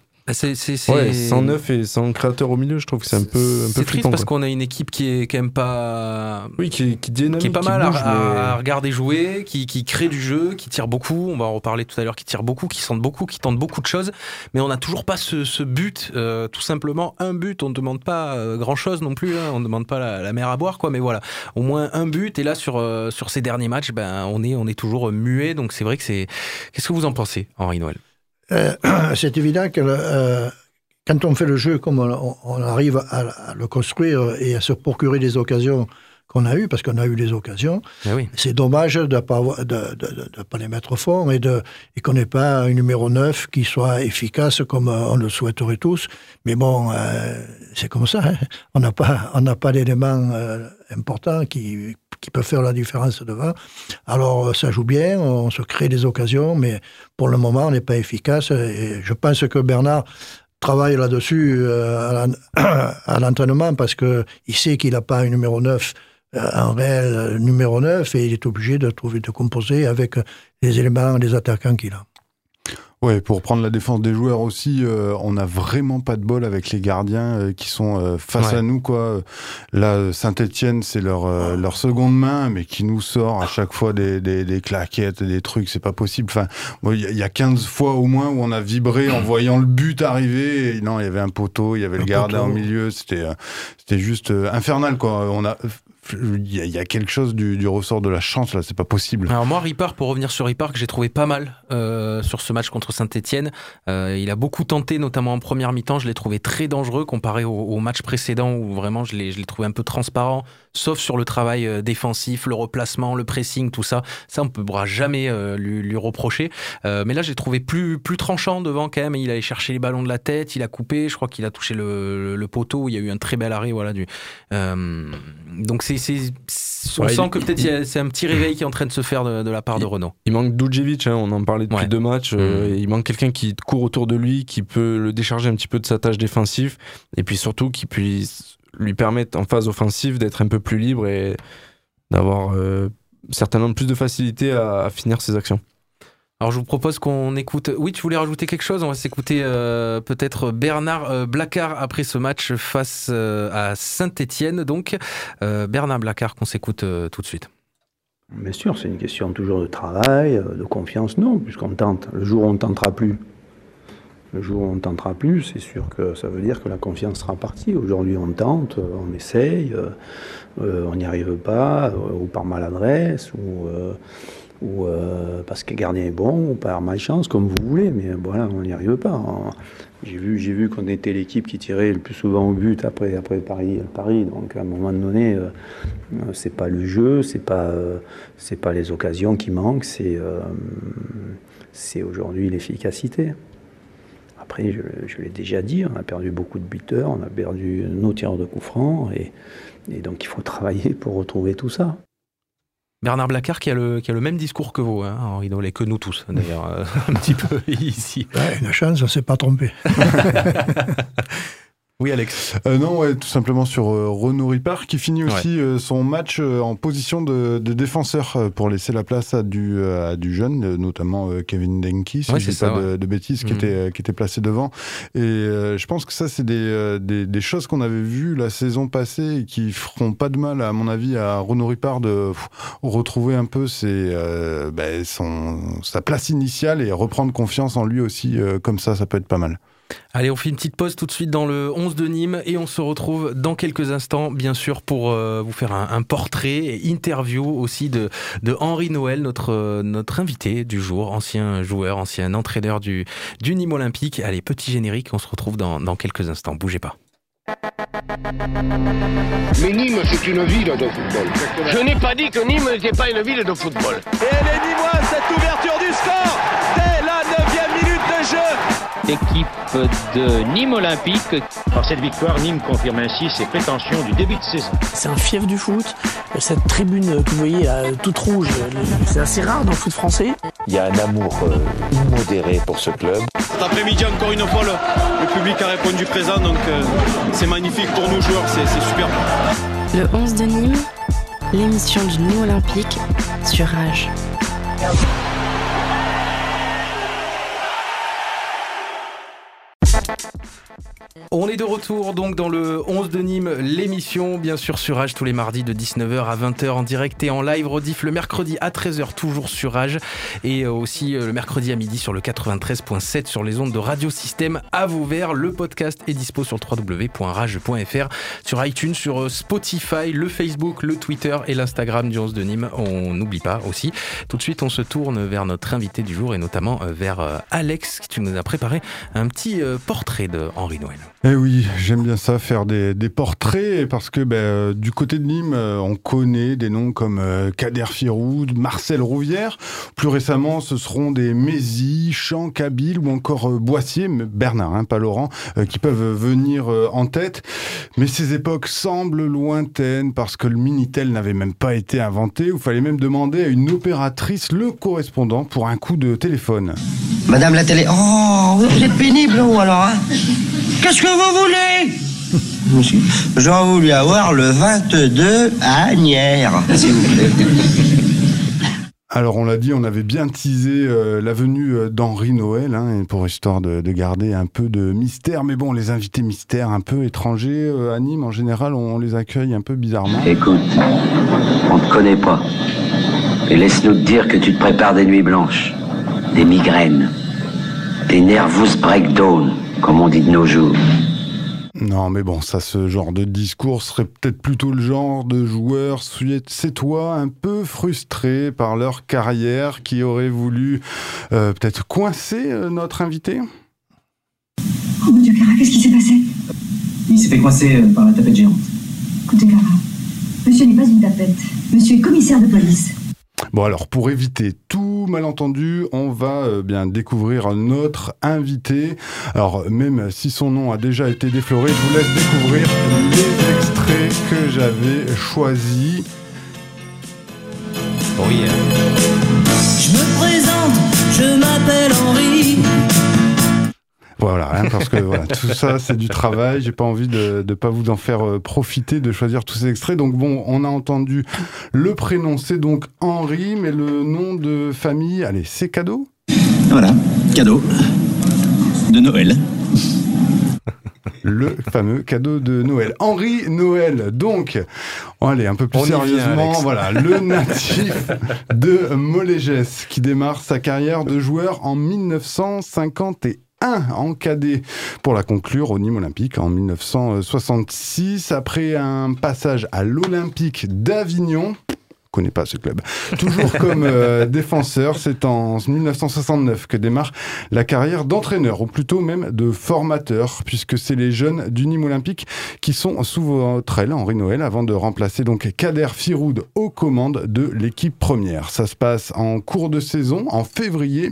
sans neuf et sans créateur au milieu, je trouve que c'est un peu triste flippant, parce qu'on a une équipe qui est quand même pas... Oui, qui est dynamique, qui est pas mal bouge, à regarder jouer, qui crée du jeu, qui tire beaucoup, on va en reparler tout à l'heure, qui tire beaucoup, qui centre beaucoup, qui tente beaucoup de choses, mais on n'a toujours pas ce but, tout simplement un but. On ne demande pas grand chose non plus, on ne demande pas la mer à boire, quoi, mais voilà, au moins un but. Et là sur ces derniers matchs, on est toujours muet, donc c'est vrai que c'est... Qu'est-ce que vous en pensez, Henri Noël? C'est évident que quand on fait le jeu comme on arrive à le construire et à se procurer des occasions qu'on a eues, parce qu'on a eu des occasions, c'est dommage de ne pas les mettre au fond et qu'on n'ait pas un numéro 9 qui soit efficace comme on le souhaiterait tous. Mais bon, c'est comme ça, hein. On n'a pas d'éléments importants qui peut faire la différence devant. Alors, ça joue bien, on se crée des occasions, mais pour le moment, on n'est pas efficace. Et je pense que Bernard travaille là-dessus à l'entraînement parce qu'il sait qu'il n'a pas un numéro 9, un réel numéro 9, et il est obligé de composer avec les éléments des attaquants qu'il a. Ouais, pour prendre la défense des joueurs aussi, on n'a vraiment pas de bol avec les gardiens qui sont face à nous, quoi. Là, Saint-Etienne, c'est leur seconde main, mais qui nous sort à chaque fois des claquettes, des trucs, c'est pas possible. Enfin, il y a 15 fois au moins où on a vibré en voyant le but arriver. Et non, il y avait un poteau, il y avait le gardien au milieu, c'était juste infernal, quoi. Il y a quelque chose du ressort de la chance là, c'est pas possible. Alors moi, Ripard, pour revenir sur Ripard, que j'ai trouvé pas mal sur ce match contre Saint-Etienne, il a beaucoup tenté, notamment en première mi-temps. Je l'ai trouvé très dangereux comparé au match précédent où vraiment je l'ai trouvé un peu transparent, sauf sur le travail défensif, le replacement, le pressing, tout ça. Ça, on ne pourra jamais lui reprocher. Mais là, j'ai trouvé plus tranchant devant quand même. Il allait chercher les ballons de la tête, il a coupé. Je crois qu'il a touché le poteau. Il y a eu un très bel arrêt. Voilà, donc on sent que peut-être c'est un petit réveil qui est en train de se faire de la part de Renaud. Il manque Djurdjevic, on en parlait depuis 2 matchs. Il manque quelqu'un qui court autour de lui, qui peut le décharger un petit peu de sa tâche défensive, et puis surtout qui puisse lui permettre en phase offensive d'être un peu plus libre et d'avoir certainement plus de facilité à finir ses actions. Alors je vous propose qu'on écoute... Oui, tu voulais rajouter quelque chose ? On va s'écouter peut-être Bernard Blacard après ce match face à Saint-Etienne. Donc Bernard Blacard qu'on s'écoute tout de suite. Bien sûr, c'est une question toujours de travail, de confiance. Non, puisqu'on tente. Le jour où on ne tentera plus, c'est sûr que ça veut dire que la confiance sera partie. Aujourd'hui, on tente, on essaye, on n'y arrive pas, ou par maladresse, ou parce que le gardien est bon, ou par malchance, comme vous voulez, mais voilà, on n'y arrive pas. J'ai vu qu'on était l'équipe qui tirait le plus souvent au but après Paris, donc à un moment donné, c'est pas le jeu, c'est pas les occasions qui manquent, c'est aujourd'hui l'efficacité. Après, je l'ai déjà dit, on a perdu beaucoup de buteurs, on a perdu nos tireurs de coups francs, et donc il faut travailler pour retrouver tout ça. Bernard Blacard qui a le même discours que vous, hein, Henri Nollet, que nous tous, d'ailleurs, un petit peu ici. Ouais, une chance, on ne s'est pas trompé. Oui, Alex. Non, ouais, tout simplement sur Renaud Ripard qui finit aussi son match en position de défenseur pour laisser la place à du jeune, notamment Kevin Denki, si je ne dis pas de bêtises, qui était placé devant. Et je pense que ça, c'est des choses qu'on avait vues la saison passée et qui feront pas de mal, à mon avis, à Renaud Ripard de retrouver un peu sa place initiale et reprendre confiance en lui aussi. Comme ça peut être pas mal. Allez, on fait une petite pause tout de suite dans le 11 de Nîmes et on se retrouve dans quelques instants, bien sûr, pour vous faire un portrait et interview aussi de Henri Noël, notre invité du jour, ancien joueur, ancien entraîneur du Nîmes Olympique. Allez, petit générique, on se retrouve dans quelques instants, bougez pas. Mais Nîmes, c'est une ville de football. Je n'ai pas dit que Nîmes n'était pas une ville de football. Et elle est Nîmoise, cette ouverture du score dès la 9e minute de jeu. Équipe de Nîmes Olympique. Par cette victoire, Nîmes confirme ainsi ses prétentions du début de saison. C'est un fief du foot. Cette tribune que vous voyez là, toute rouge, c'est assez rare dans le foot français. Il y a un amour immodéré pour ce club. Cet après-midi, encore une fois, le public a répondu présent, donc c'est magnifique pour nous joueurs, c'est super. Le 11 de Nîmes, l'émission du Nîmes Olympique sur Rage. On est de retour donc dans le 11 de Nîmes, l'émission bien sûr sur Rage tous les mardis de 19h à 20h en direct et en live rediff le mercredi à 13h toujours sur Rage et aussi le mercredi à midi sur le 93.7 sur les ondes de Radio Système à Vauvert. Le podcast est dispo sur www.rage.fr, sur iTunes, sur Spotify, le Facebook, le Twitter et l'Instagram du 11 de Nîmes. On n'oublie pas aussi. Tout de suite on se tourne vers notre invité du jour et notamment vers Alex qui nous a préparé un petit portrait de Henri Noël. Eh oui, j'aime bien ça, faire des portraits, parce que du côté de Nîmes, on connaît des noms comme Kader Firou, Marcel Rouvière. Plus récemment, ce seront des Mézy, Champ, Kabil ou encore Boissier, Bernard, pas Laurent, qui peuvent venir en tête. Mais ces époques semblent lointaines, parce que le Minitel n'avait même pas été inventé. Il fallait même demander à une opératrice le correspondant pour un coup de téléphone. Madame la télé... Oh, vous êtes pénible, vous, alors, hein? Qu'est-ce que vous voulez? J'aurais voulu avoir le 22 à Agnières, s'il vous plaît. Alors on l'a dit, on avait bien teasé la venue d'Henri Noël, pour histoire de garder un peu de mystère. Mais bon, les invités mystères un peu étrangers à Nîmes, en général, on les accueille un peu bizarrement. Écoute, on te connaît pas. Et laisse-nous te dire que tu te prépares des nuits blanches, des migraines, des nervous breakdown, comme on dit de nos jours. Non, mais bon, ça, ce genre de discours serait peut-être plutôt le genre de joueurs sétois un peu frustrés par leur carrière qui auraient voulu peut-être coincer notre invité. Oh mon Dieu, Clara, qu'est-ce qui s'est passé? Il s'est fait coincer par la tapette géante. Écoutez, Clara, monsieur n'est pas une tapette. Monsieur est commissaire de police. Bon alors, pour éviter tout malentendu, on va bien découvrir notre invité. Alors, même si son nom a déjà été défloré, je vous laisse découvrir les extraits que j'avais choisis. Oui. Je me présente, je m'appelle Henri. Voilà, parce que voilà, tout ça, c'est du travail. J'ai pas envie de pas vous en faire profiter, de choisir tous ces extraits. Donc bon, on a entendu le prénom, c'est donc Henri, mais le nom de famille, allez, c'est Cadeau. Voilà, Cadeau de Noël. Le fameux cadeau de Noël. Henri Noël, donc, allez, un peu plus sérieusement, voilà, le natif de Molégès qui démarre sa carrière de joueur en 1951. En cadet pour la conclure au Nîmes Olympique en 1966 après un passage à l'Olympique d'Avignon. Je connais pas ce club. Toujours comme défenseur, c'est en 1969 que démarre la carrière d'entraîneur, ou plutôt même de formateur, puisque c'est les jeunes du Nîmes Olympique qui sont sous votre aile, Henri Noël, avant de remplacer donc Kader Firoud aux commandes de l'équipe première. Ça se passe en cours de saison, en février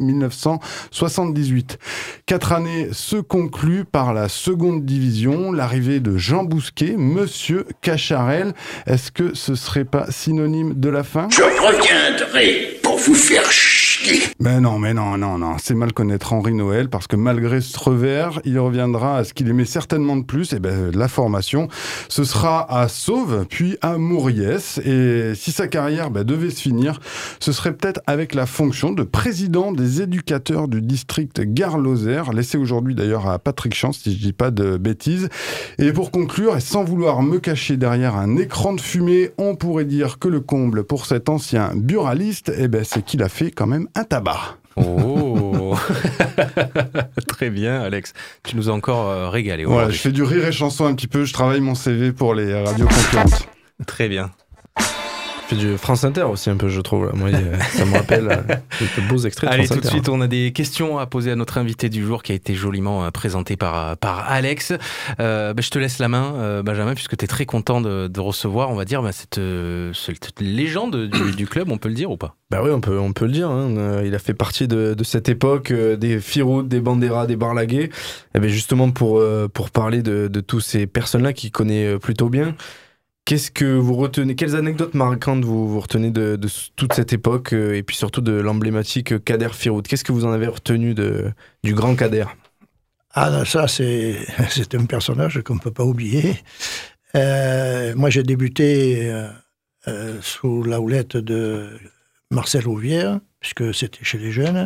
1978. 4 années se concluent par la seconde division, l'arrivée de Jean Bousquet, Monsieur Cacharel. Est-ce que ce serait pas synonyme de la fin? Je reviendrai pour vous faire chier. Mais non, c'est mal connaître Henri Noël, parce que malgré ce revers, il reviendra à ce qu'il aimait certainement de plus, la formation. Ce sera à Sauve, puis à Mouriès, et si sa carrière devait se finir, ce serait peut-être avec la fonction de président des éducateurs du district Gare-Lozère, laissé aujourd'hui d'ailleurs à Patrick Chance, si je dis pas de bêtises. Et pour conclure, et sans vouloir me cacher derrière un écran de fumée, on pourrait dire que le comble pour cet ancien buraliste, c'est qu'il a fait quand même un tabac. Oh. Très bien, Alex. Tu nous as encore régalé. Voilà, je fais du rire et chanson un petit peu, je travaille mon CV pour les radios concurrentes. Très bien. Je fais du France Inter aussi un peu, je trouve. Moi, ça me rappelle de beaux extraits de Allez, France tout de Inter. suite, on a des questions à poser à notre invité du jour qui a été joliment présenté par Alex. Je te laisse la main, Benjamin, puisque tu es très content de recevoir, on va dire, cette légende du club, on peut le dire ou pas? Bah oui, on peut le dire. Il a fait partie de cette époque des Firoud, des Bandera, des Barlaguet. Et justement, pour parler de tous ces personnes-là qu'il connaît plutôt bien, qu'est-ce que vous retenez? Quelles anecdotes marquantes vous retenez de toute cette époque et puis surtout de l'emblématique Kader Firoud? Qu'est-ce que vous en avez retenu du grand Kader? Ah, ça, c'est un personnage qu'on ne peut pas oublier. Moi, j'ai débuté sous la houlette de Marcel Rouvière, puisque c'était chez les jeunes.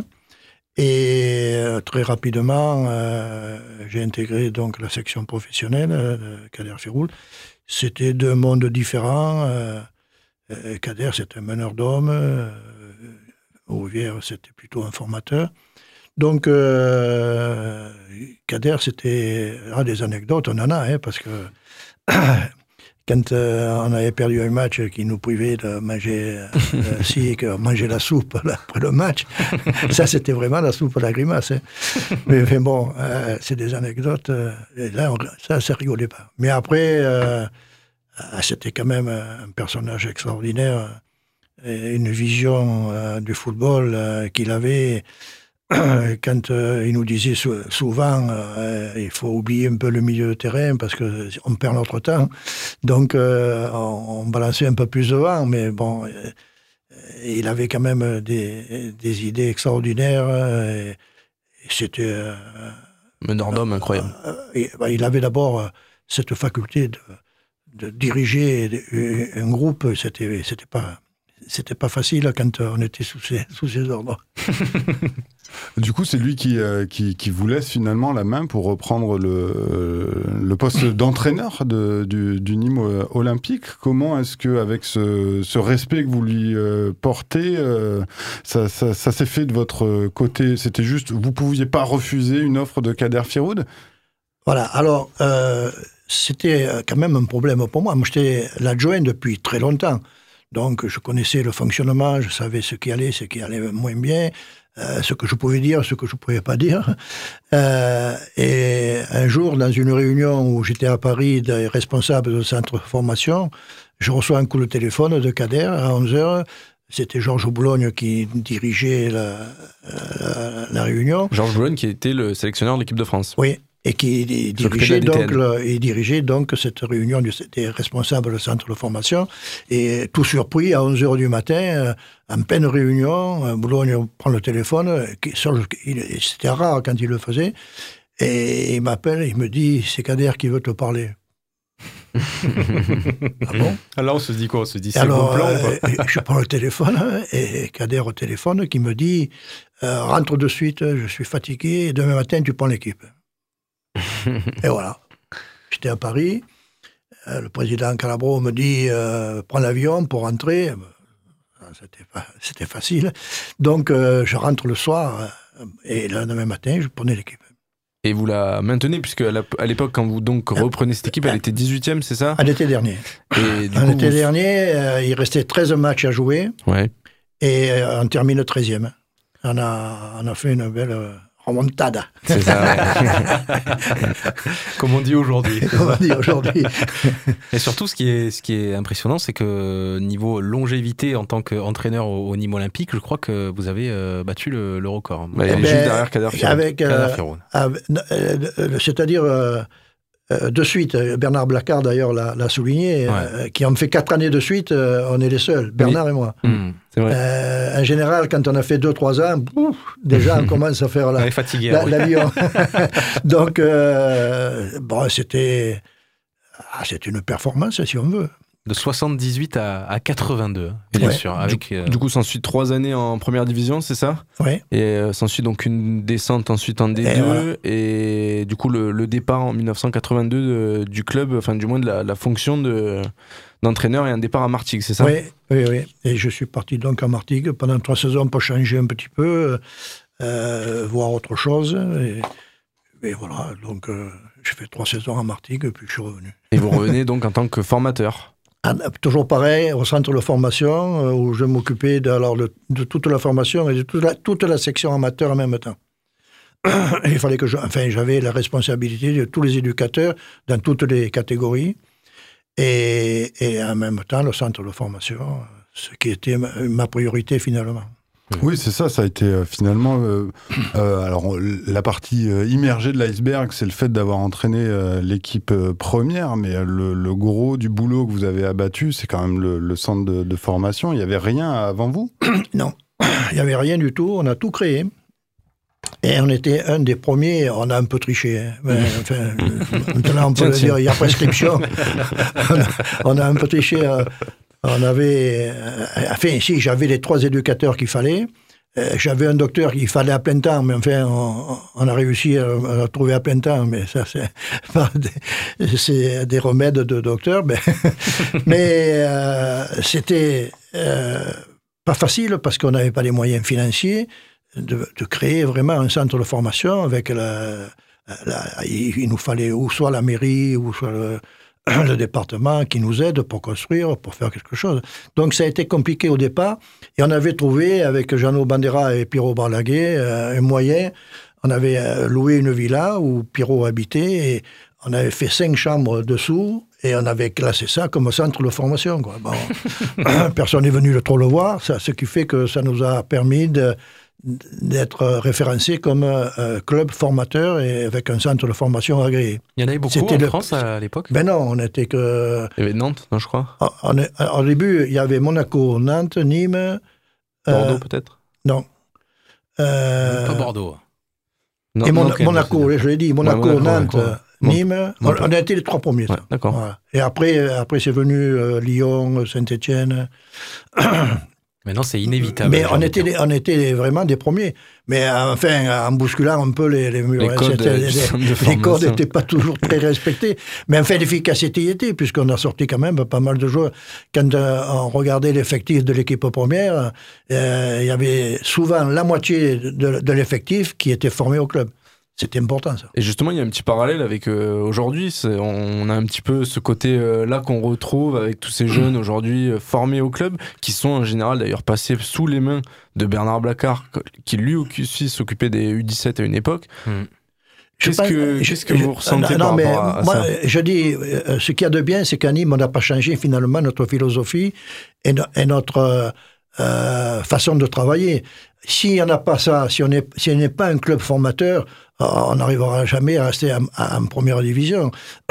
Et très rapidement, j'ai intégré donc la section professionnelle de Kader Firoud. C'était deux mondes différents. Kader, c'était un meneur d'hommes. Rouvière, c'était plutôt un formateur. Donc, Kader, c'était des anecdotes, on en a, parce que quand on avait perdu un match qui nous privait de manger, manger la soupe après le match, ça c'était vraiment la soupe à la grimace. Mais bon, c'est des anecdotes, et là, ça rigolait pas. Mais après, c'était quand même un personnage extraordinaire, et une vision du football qu'il avait. Quand il nous disait souvent il faut oublier un peu le milieu de terrain parce qu'on perd notre temps, donc on balançait un peu plus devant, mais bon, il avait quand même des idées extraordinaires, et c'était meneur d'homme incroyable. Il avait d'abord cette faculté de diriger un groupe, c'était c'était pas facile quand on était sous ses ordres. Du coup, c'est lui qui vous laisse finalement la main pour reprendre le poste d'entraîneur du Nîmes Olympique. Comment est-ce qu'avec ce respect que vous lui portez, ça s'est fait de votre côté? C'était juste, vous ne pouviez pas refuser une offre de Kader Firoud? Voilà, alors c'était quand même un problème pour moi. Moi, j'étais l'adjoint depuis très longtemps. Donc, je connaissais le fonctionnement, je savais ce qui allait moins bien, ce que je pouvais dire, ce que je ne pouvais pas dire. Et un jour, dans une réunion où j'étais à Paris, des responsables du centre de formation, je reçois un coup de téléphone de Kader à 11h. C'était Georges Boulogne qui dirigeait la réunion. Georges Boulogne qui était le sélectionneur de l'équipe de France. Oui. Et qui dirigeait donc cette réunion des responsables du centre de formation. Et tout surpris, à 11h du matin, en pleine réunion, Boulogne prend le téléphone, c'était rare quand il le faisait, et il m'appelle, il me dit « C'est Kader qui veut te parler ». Ah bon? Alors on se dit quoi? On se dit c'est bon plan ou pas? Je prends le téléphone, et Kader au téléphone qui me dit « Rentre de suite, je suis fatigué, et demain matin tu prends l'équipe ». Et voilà. J'étais à Paris. Le président Calabro me dit prends l'avion pour rentrer. C'était facile. Donc, je rentre le soir et le lendemain matin, je prenais l'équipe. Et vous la maintenez, puisque à l'époque, quand vous donc reprenez cette équipe, elle était 18e, c'est ça? À l'été dernier. Il restait 13 matchs à jouer. Ouais. Et on termine 13e. On a fait une belle remontada. C'est ça. Comme on dit aujourd'hui. Et surtout, ce qui est impressionnant, c'est que niveau longévité en tant qu'entraîneur au Nîmes Olympique, je crois que vous avez battu le record. Il est juste derrière Kader Firoud. C'est-à-dire, de suite, Bernard Blacard d'ailleurs l'a souligné, qui en fait 4 années de suite, on est les seuls, Bernard et moi. C'est vrai. En général, quand on a fait 2-3 ans, déjà on commence à faire l'avion. Donc, c'était une performance, si on veut. De 78 à 82, bien sûr. Avec, du coup, s'ensuit 3 années en première division, c'est ça? Oui. Et s'ensuit donc une descente ensuite en D2. Et du coup, le départ en 1982 du club, enfin du moins de la fonction d'entraîneur, et un départ à Martigues, c'est ça? Oui. Et je suis parti donc à Martigues pendant 3 saisons pour changer un petit peu, voir autre chose. Et voilà, donc j'ai fait 3 saisons à Martigues, puis je suis revenu. Et vous revenez donc en tant que formateur? Toujours pareil, au centre de formation, où je m'occupais de toute la formation et de toute la section amateur en même temps. Il fallait que j'avais la responsabilité de tous les éducateurs dans toutes les catégories, et en même temps le centre de formation, ce qui était ma priorité finalement. Oui, c'est ça, ça a été finalement... alors, la partie immergée de l'iceberg, c'est le fait d'avoir entraîné l'équipe première, mais le gros du boulot que vous avez abattu, c'est quand même le centre de formation. Il n'y avait rien avant vous? Non, il n'y avait rien du tout, on a tout créé. Et on était un des premiers, on a un peu triché, hein. Mais, enfin, maintenant on peut le dire, il y a prescription. On a un peu triché... On avait... si, j'avais les 3 éducateurs qu'il fallait. J'avais un docteur qu'il fallait à plein temps, mais enfin, on a réussi à le trouver à plein temps. Mais ça, c'est des remèdes de docteur. Mais c'était pas facile parce qu'on n'avait pas les moyens financiers de créer vraiment un centre de formation avec il nous fallait ou soit la mairie, ou soit le département qui nous aide pour construire, pour faire quelque chose. Donc ça a été compliqué au départ, et on avait trouvé avec Jeannot Bandera et Pierrot Barlaguet un moyen. On avait loué une villa où Pierrot habitait, et on avait fait 5 chambres dessous, et on avait classé ça comme centre de formation, quoi. Bon, personne n'est venu trop le voir, ce qui fait que ça nous a permis d'être référencé comme club formateur et avec un centre de formation agréé. Il y en avait beaucoup en France à l'époque? Ben non, on n'était que... Il y avait Nantes, non, je crois. Au début, il y avait Monaco, Nantes, Nîmes... Bordeaux, peut-être? Non. Pas Bordeaux. Non, et Monaco, je l'ai dit, Monaco, Nantes, Nîmes, on a été les 3 premiers. Ouais, d'accord. Voilà. Et après c'est venu Lyon, Saint-Étienne... Maintenant, c'est inévitable. Mais on était vraiment des premiers. Mais enfin, en bousculant un peu les murs, les codes n'étaient pas toujours très respectés. Mais enfin, l'efficacité y était, puisqu'on a sorti quand même pas mal de joueurs. Quand on regardait l'effectif de l'équipe première, il y avait souvent la moitié de l'effectif qui était formé au club. C'était important, ça. Et justement, il y a un petit parallèle avec aujourd'hui. On a un petit peu ce côté-là qu'on retrouve avec tous ces jeunes aujourd'hui formés au club, qui sont en général d'ailleurs passés sous les mains de Bernard Blacquart, qui lui aussi s'occupait des U17 à une époque. Qu'est-ce que vous ressentez par rapport à ça ? Je dis, ce qu'il y a de bien, c'est qu'à Nîmes, on n'a pas changé finalement notre philosophie et notre façon de travailler. S'il n'y en a pas ça, si on n'est pas un club formateur, on n'arrivera jamais à rester en première division.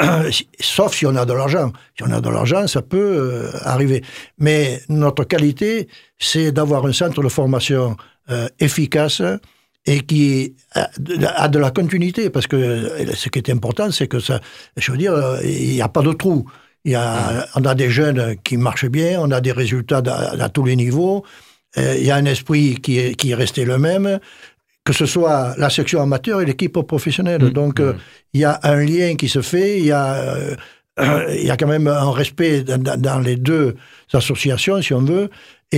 Sauf si on a de l'argent. Si on a de l'argent, ça peut arriver. Mais notre qualité, c'est d'avoir un centre de formation efficace et qui a de la continuité. Parce que ce qui est important, c'est que ça, je veux dire, il n'y a pas de trou. On a des jeunes qui marchent bien, on a des résultats à tous les niveaux. Il y a un esprit qui est resté le même, que ce soit la section amateur et l'équipe professionnelle. Donc, il y a un lien qui se fait, il y a quand même un respect dans les deux associations, si on veut,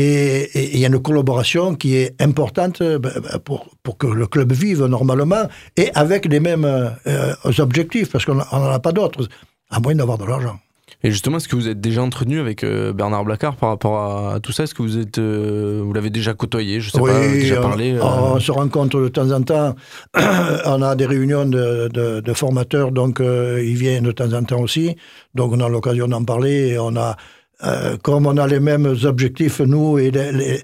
et il y a une collaboration qui est importante pour que le club vive normalement et avec les mêmes objectifs, parce qu'on n'en a pas d'autres, à moins d'avoir de l'argent. Et justement, est-ce que vous êtes déjà entretenu avec Bernard Blacquart par rapport à tout ça ? Est-ce que vous l'avez déjà côtoyé ? Je sais pas, déjà parlé on se rencontre de temps en temps. On a des réunions de formateurs, donc ils viennent de temps en temps aussi. Donc on a l'occasion d'en parler. Et on a, comme on a les mêmes objectifs, nous, et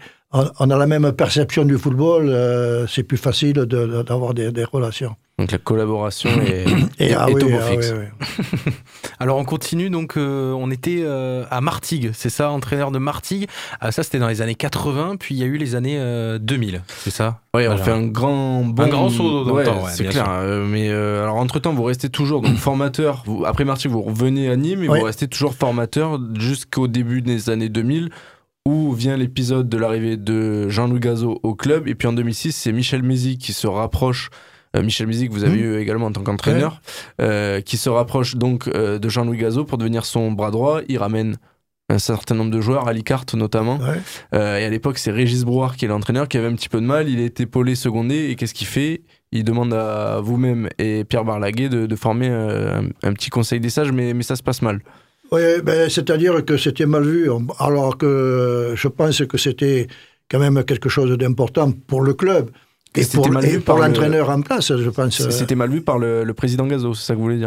on a la même perception du football, c'est plus facile d'avoir des relations. Donc la collaboration est au beau fixe. Oui. Alors on continue, donc on était à Martigues, c'est ça, entraîneur de Martigues. Ça c'était dans les années 80, puis il y a eu les années 2000, c'est ça ? Oui, on fait un grand saut dans le temps, c'est clair. Mais alors entre-temps, vous restez toujours donc formateur. Après Martigues, vous revenez à Nîmes et vous restez toujours formateur jusqu'au début des années 2000. Où vient l'épisode de l'arrivée de Jean-Louis Gazot au club. Et puis en 2006, c'est Michel Mézy qui se rapproche. Michel Mézy, que vous avez eu également en tant qu'entraîneur, qui se rapproche donc de Jean-Louis Gazot pour devenir son bras droit. Il ramène un certain nombre de joueurs, Ali Carte notamment. Et à l'époque, c'est Régis Brouard qui est l'entraîneur, qui avait un petit peu de mal. Il est épaulé, secondé. Et qu'est-ce qu'il fait ? Il demande à vous-même et Pierre Barlaguet de former un petit conseil des sages, mais ça se passe mal. Oui, c'est-à-dire que c'était mal vu, alors que je pense que c'était quand même quelque chose d'important pour le club et pour l'entraîneur en place, je pense. C'était mal vu par le président Gazot, c'est ça que vous voulez dire ?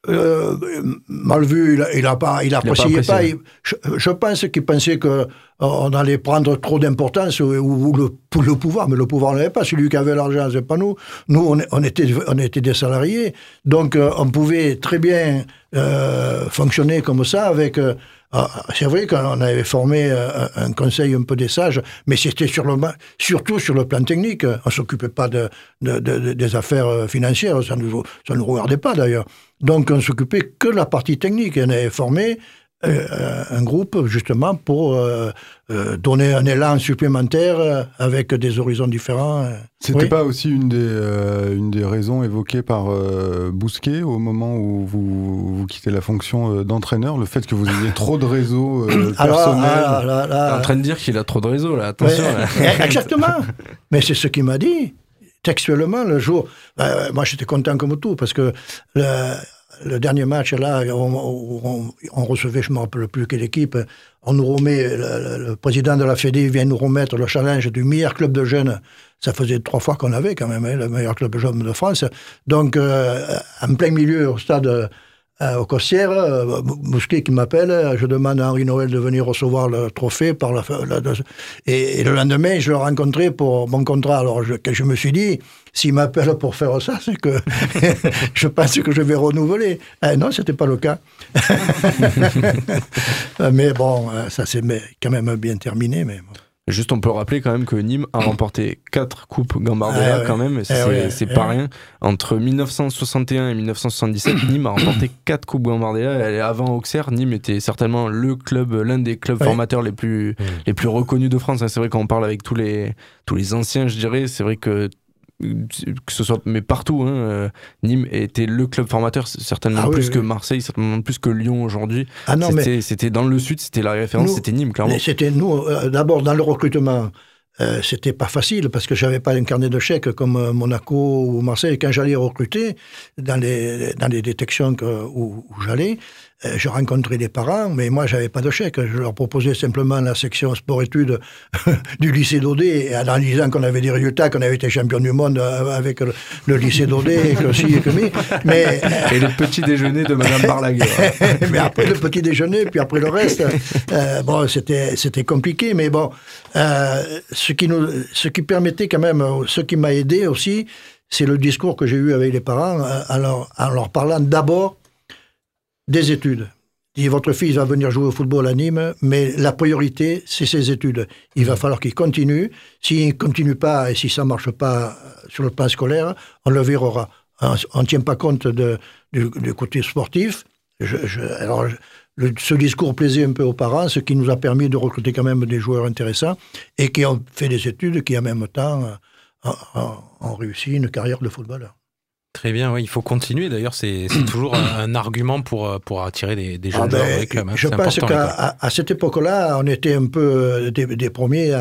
Mal vu, il appréciait pas. Je pense qu'il pensait qu'on allait prendre trop d'importance ou le pouvoir, mais le pouvoir n'avait pas. Celui qui avait l'argent, c'est pas nous. Nous, on était des salariés, donc on pouvait très bien fonctionner comme ça avec. C'est vrai qu'on avait formé un conseil un peu des sages, mais c'était surtout sur le plan technique. On s'occupait pas des affaires financières, ça nous regardait pas d'ailleurs. Donc on s'occupait que de la partie technique. On avait formé un groupe justement pour donner un élan supplémentaire avec des horizons différents. C'était pas aussi une des raisons évoquées par Bousquet au moment où vous quittez la fonction d'entraîneur, le fait que vous ayez trop de réseaux personnels. T'es en train de dire qu'il a trop de réseaux là, attention. Exactement. Mais c'est ce qu'il m'a dit textuellement le jour. Moi j'étais content comme tout parce que le dernier match, là, on recevait, je ne me rappelle plus quelle équipe, on nous remet, le président de la Fédé vient nous remettre le challenge du meilleur club de jeunes. Ça faisait 3 fois qu'on avait quand même, le meilleur club de jeunes de France. Donc, en plein milieu, au stade, au Cossière, Bousquet qui m'appelle, je demande à Henri Noël de venir recevoir le trophée et le lendemain, je le rencontrais pour mon contrat. Alors, je me suis dit, s'il m'appelle pour faire ça, c'est que je pense que je vais renouveler. Non, c'était pas le cas. Mais bon, ça s'est quand même bien terminé. Mais... Juste, on peut rappeler quand même que Nîmes a remporté 4 coupes Gambardella quand même, et c'est pas rien. Entre 1961 et 1977, Nîmes a remporté 4 coupes Gambardella. Et avant Auxerre, Nîmes était certainement l'un des clubs formateurs les plus reconnus de France. C'est vrai, quand on parle avec tous les anciens, je dirais, c'est vrai que ce soit, mais partout, Nîmes était le club formateur, certainement plus que Marseille, certainement plus que Lyon aujourd'hui. C'était dans le sud, c'était la référence, c'était Nîmes, clairement. C'était nous, d'abord dans le recrutement, c'était pas facile parce que j'avais pas un carnet de chèques comme Monaco ou Marseille. Quand j'allais recruter, dans les détections où j'allais, je rencontrais des parents, mais moi, j'avais pas de chèque. Je leur proposais simplement la section sport-études du lycée d'Audet, en disant qu'on avait des résultats, qu'on avait été champion du monde avec le lycée d'Audet, et que si et que mi. Mais et le petit déjeuner de Madame Barlaguer. Mais après le petit déjeuner, puis après le reste, bon, c'était compliqué, mais bon, ce qui permettait quand même, ce qui m'a aidé aussi, c'est le discours que j'ai eu avec les parents, en leur parlant d'abord des études. Il dit, votre fils va venir jouer au football à Nîmes, mais la priorité, c'est ses études. Il va falloir qu'il continue. S'il ne continue pas et si ça ne marche pas sur le plan scolaire, on le verra. On ne tient pas compte du côté sportif. Ce discours plaisait un peu aux parents, ce qui nous a permis de recruter quand même des joueurs intéressants et qui ont fait des études, qui en même temps ont réussi une carrière de footballeur. Très bien, oui, il faut continuer. D'ailleurs, c'est toujours un argument pour attirer des jeunes joueurs avec la main. Je pense qu'à cette époque-là, on était un peu des premiers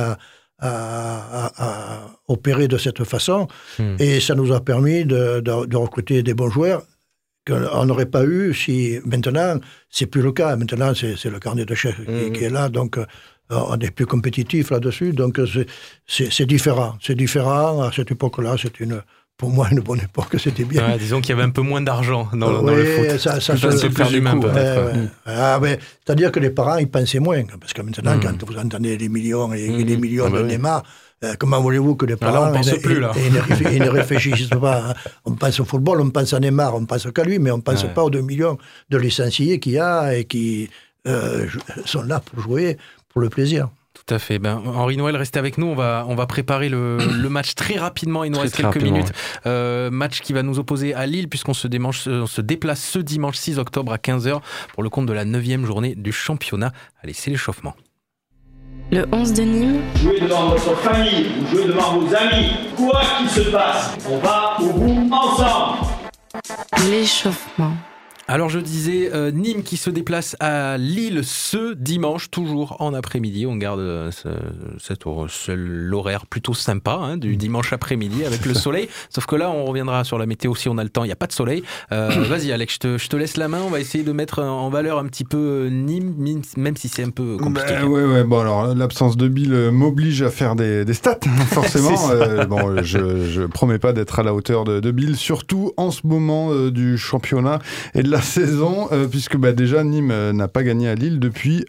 à opérer de cette façon. Et ça nous a permis de recruter des bons joueurs qu'on n'aurait pas eu si... Maintenant, c'est plus le cas. Maintenant, c'est le carnet de chèques qui est là. Donc, on est plus compétitif là-dessus. Donc, c'est différent. C'est différent. À cette époque-là, pour moi, une bonne époque, c'était bien. Ouais, disons qu'il y avait un peu moins d'argent dans le foot. Ça se faire du coup. C'est-à-dire que les parents, ils pensaient moins. Parce que maintenant, quand vous entendez les millions et les millions de Neymar, comment voulez-vous que les parents ils ne réfléchissent pas. On pense au football, on pense à Neymar, on pense qu'à lui, mais on ne pense pas aux 2 millions de licenciés qu'il y a et qui sont là pour jouer pour le plaisir. Tout à fait. Henri Noël, restez avec nous. On va préparer le match très rapidement. Il nous reste quelques minutes. Match qui va nous opposer à Lille, puisqu'on se déplace ce dimanche 6 octobre à 15h pour le compte de la 9e journée du championnat. Allez, c'est l'échauffement. Le 11 de Nîmes. Jouez devant votre famille, vous jouez devant vos amis. Quoi qu'il se passe, on va au bout ensemble. L'échauffement. Alors je disais, Nîmes qui se déplace à Lille ce dimanche, toujours en après-midi. On garde l'horaire plutôt sympa du dimanche après-midi avec le soleil. Sauf que là, on reviendra sur la météo si on a le temps. Il n'y a pas de soleil. Vas-y Alex, je te laisse la main. On va essayer de mettre en valeur un petit peu Nîmes, même si c'est un peu compliqué. Ouais. Bon alors, l'absence de Bill m'oblige à faire des stats, forcément. Bon, je promets pas d'être à la hauteur de Bill, surtout en ce moment du championnat et de la saison, puisque déjà Nîmes n'a pas gagné à Lille depuis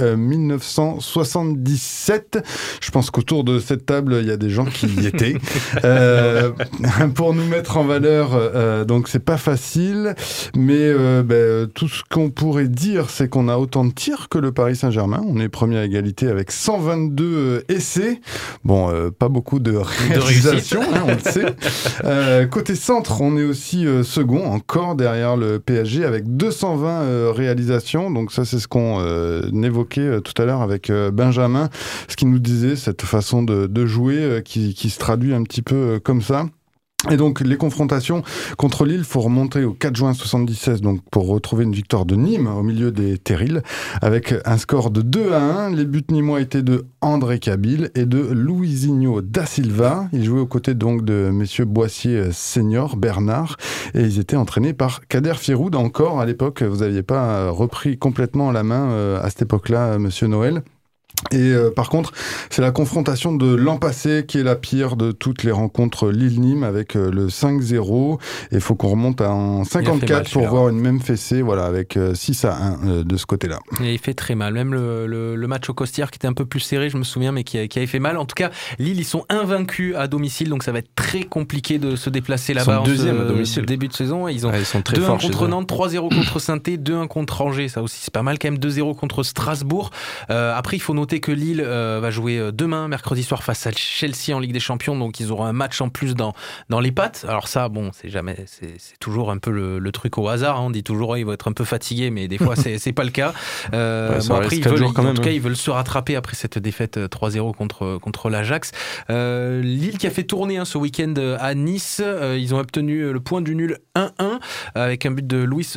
1977. Je pense qu'autour de cette table, il y a des gens qui y étaient. Pour nous mettre en valeur, donc c'est pas facile, mais tout ce qu'on pourrait dire, c'est qu'on a autant de tirs que le Paris Saint-Germain. On est premier à égalité avec 122 essais. Bon, pas beaucoup de réalisations, on le sait. Côté centre, on est aussi second, encore derrière le PSG, avec 220 réalisations. Donc ça, c'est ce qu'on évoquait tout à l'heure avec Benjamin, ce qu'il nous disait, cette façon de jouer qui se traduit un petit peu comme ça. Et donc, les confrontations contre Lille, faut remonter au 4 juin 1976, donc pour retrouver une victoire de Nîmes au milieu des terrils, avec un score de 2-1. Les buts nîmois étaient de André Cabil et de Luizinho da Silva. Ils jouaient aux côtés donc de messieurs Boissier senior, Bernard, et ils étaient entraînés par Kader Firoud. Encore, à l'époque, vous n'aviez pas repris complètement la main à cette époque-là, monsieur Noël. Et par contre, c'est la confrontation de l'an passé qui est la pire de toutes les rencontres Lille-Nîmes avec le 5-0. Et il faut qu'on remonte en 54 pour voir une même fessée, voilà, avec 6-1 de ce côté-là. Et il fait très mal. Même le match au Costières qui était un peu plus serré, je me souviens, mais qui avait fait mal. En tout cas, Lille, ils sont invaincus à domicile, donc ça va être très compliqué de se déplacer là-bas. Ils sont deuxième à domicile. Début de saison. Ils sont très 2-1 contre Nantes, 3-0 contre Saint-Étienne, 2-1 contre Angers. Ça aussi, c'est pas mal quand même. 2-0 contre Strasbourg. Après, il faut noter noter que Lille va jouer demain, mercredi soir, face à Chelsea en Ligue des Champions, donc ils auront un match en plus dans les pattes. Alors ça, bon, c'est toujours un peu le truc au hasard, hein. On dit toujours ils vont être un peu fatigués, mais des fois c'est pas le cas. Après ils veulent se rattraper après cette défaite 3-0 contre l'Ajax. Lille qui a fait tourner ce week-end à Nice, ils ont obtenu le point du nul 1-1 avec un but de Luis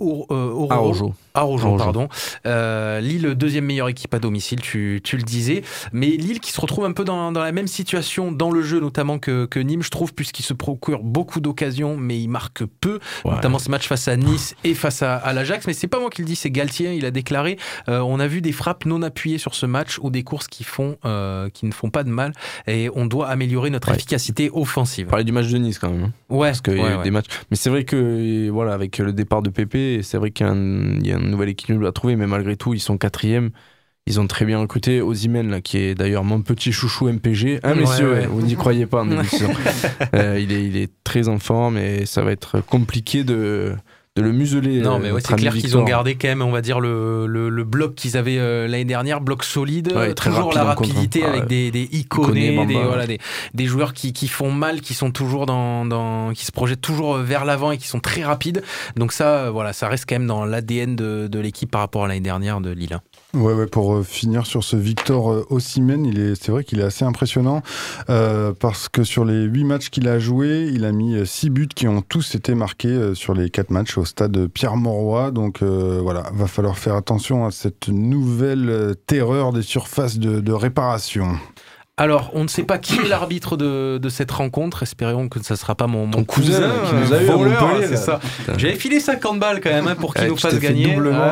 Araujo, pardon. Lille, deuxième meilleure équipe à domicile, tu le disais. Mais Lille qui se retrouve un peu dans la même situation dans le jeu, notamment que Nîmes, je trouve, puisqu'il se procure beaucoup d'occasions, mais il marque peu. Notamment ce match face à Nice et face à l'Ajax. Mais c'est pas moi qui le dis, c'est Galtier. Il a déclaré on a vu des frappes non appuyées sur ce match ou des courses qui ne font pas de mal. Et on doit améliorer notre efficacité offensive. On parlait du match de Nice quand même. Ouais. Parce qu'il y a eu des matchs. Mais c'est vrai que, voilà, avec le départ de Pépé, c'est vrai qu'il y a un nouvel équilibre à trouver, mais malgré tout, ils sont 4e. Ils ont très bien recruté Osimhen, là, qui est d'ailleurs mon petit chouchou MPG. Messieurs, vous n'y croyez pas en émission. Il est très en forme et ça va être compliqué de le museler. Non, mais c'est clair qu'ils ont gardé quand même, on va dire, le bloc qu'ils avaient l'année dernière, bloc solide, toujours la rapidité avec des iconés, des joueurs qui font mal, qui sont toujours qui se projettent toujours vers l'avant et qui sont très rapides. Donc ça, ça reste quand même dans l'ADN de l'équipe par rapport à l'année dernière de Lille. Ouais, pour finir sur ce Victor Osimhen, c'est vrai qu'il est assez impressionnant parce que sur les 8 matchs qu'il a joués, il a mis 6 buts qui ont tous été marqués sur les 4 matchs au stade Pierre-Mauroy. Donc va falloir faire attention à cette nouvelle terreur des surfaces de réparation. Alors, on ne sait pas qui est l'arbitre de cette rencontre. Espérons que ça ne sera pas mon cousin qui nous a eu voleur, c'est ça. J'avais filé 50 balles quand même pour qu'il nous fasse gagner.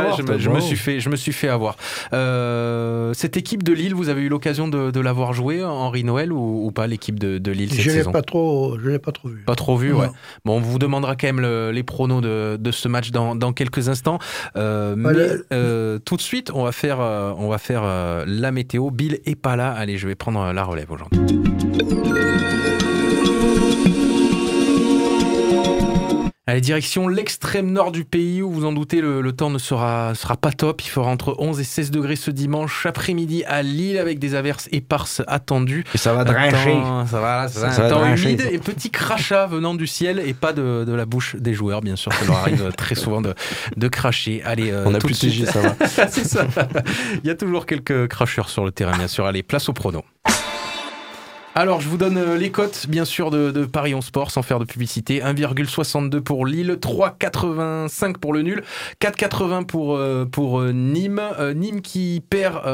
Je me suis fait avoir. Cette équipe de Lille, vous avez eu l'occasion de l'avoir joué, Henri Noël, ou pas, l'équipe de Lille cette saison? Je l'ai pas trop vu. Pas trop vu, ouais. Bon, on vous demandera quand même les pronos de ce match dans quelques instants. Mais tout de suite, on va faire la météo. Bill est pas là. Allez, je vais prendre la relève aujourd'hui. Allez, direction l'extrême nord du pays où vous en doutez, le temps ne sera pas top. Il fera entre 11 et 16 degrés ce dimanche après-midi à Lille avec des averses éparses attendues. Et ça va drencher. Ça va temps humide et petit crachat venant du ciel et pas de la bouche des joueurs, bien sûr. Ça leur arrive très souvent de cracher. Allez, on a plus de TG, ça va. C'est ça. Il y a toujours quelques cracheurs sur le terrain, bien sûr. Allez, place au prono. Alors, je vous donne les cotes, bien sûr, de Paris 11 Sport, sans faire de publicité. 1,62 pour Lille, 3,85 pour le nul, 4,80 pour Nîmes. Nîmes qui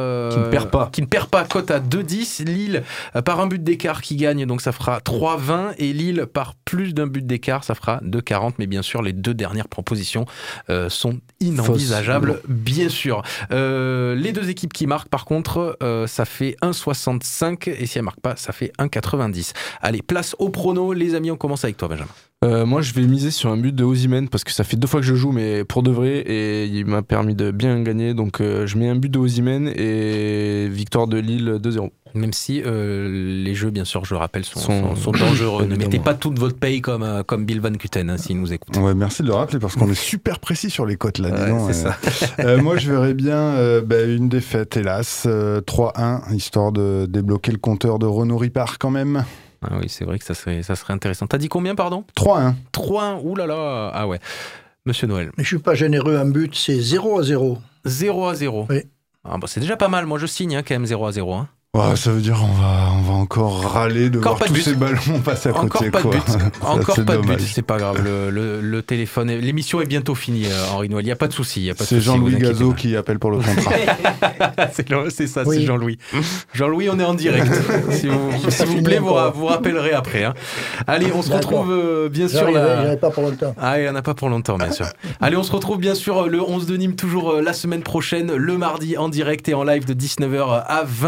ne perd pas, cote à 2,10. Lille par un but d'écart qui gagne, donc ça fera 3,20. Et Lille par plus d'un but d'écart, ça fera 2,40. Mais bien sûr, les deux dernières propositions sont inenvisageables, bien sûr. Les deux équipes qui marquent, par contre, ça fait 1,65. Et si elles ne marquent pas, ça fait 1,90. Allez, place au prono. Les amis, on commence avec toi, Benjamin. Moi, je vais miser sur un but de Osimhen parce que ça fait 2 fois que je joue, mais pour de vrai, et il m'a permis de bien gagner. Donc, je mets un but de Osimhen et victoire de Lille 2-0. Même si les jeux, bien sûr, je le rappelle, sont dangereux. Ne mettez pas toute votre paye comme Bill Van Kuten, s'il nous écoute. Ouais, merci de le rappeler parce qu'on est super précis sur les cotes là. C'est ça. Moi, je verrais bien une défaite, hélas, 3-1, histoire de débloquer le compteur de Renaud Ripard quand même. Ah oui, c'est vrai que ça serait intéressant. T'as dit combien, pardon ? 3-1. 3-1, oulala, ah ouais. Monsieur Noël. Mais je suis pas généreux, un but, c'est 0-0. 0-0. Oui. Ah bah c'est déjà pas mal, moi je signe quand même 0-0. Hein. Ouais, ça veut dire on va encore râler de voir tous ces ballons passer à côté. Encore pas de but. Encore pas de but, c'est pas grave. Le téléphone, l'émission est bientôt finie, Henri Noël. Il n'y a pas de souci. C'est Jean-Louis Gazot qui appelle pour le contrat. c'est ça, oui. C'est Jean-Louis. Jean-Louis, on est en direct. S'il vous plaît, vous rappellerez après. Hein. Allez, on se retrouve bien sûr. Il n'y en a pas pour longtemps. Ah, il n'y en a pas pour longtemps, bien sûr. Allez, on se retrouve bien sûr le 11 de Nîmes, toujours la semaine prochaine, le mardi en direct et en live de 19h à 20h.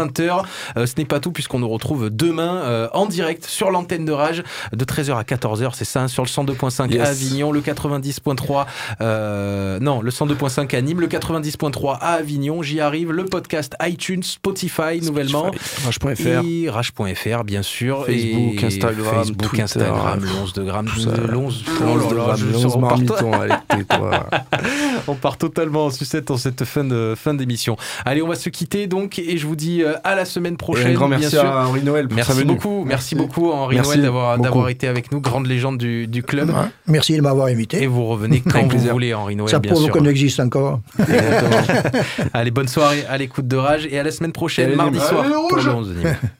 ce n'est pas tout puisqu'on nous retrouve demain en direct sur l'antenne de Rage de 13h à 14h, c'est ça, sur le 102.5 à Avignon, le 90.3 le 102.5 à Nîmes, le 90.3 à Avignon. J'y arrive, le podcast iTunes, Spotify nouvellement, Rage.fr et Rage.fr bien sûr, Facebook, et Instagram, Facebook, Twitter, Instagram, le 11 de grammes, le 11 marmitons, allez, tais-toi. On part totalement en sucette en cette fin d'émission. Allez, on va se quitter donc et je vous dis à la semaine prochaine. Un grand merci bien sûr. à Henri Noël pour sa venue. Merci beaucoup Henri Noël d'avoir été avec nous, grande légende du club. Merci de m'avoir invité. Et vous revenez quand vous voulez, Henri Noël, ça bien sûr. Ça prouve qu'on existe encore. Allez, bonne soirée à l'écoute de Rage et à la semaine prochaine, mardi soir, pour le 11 de Nîmes.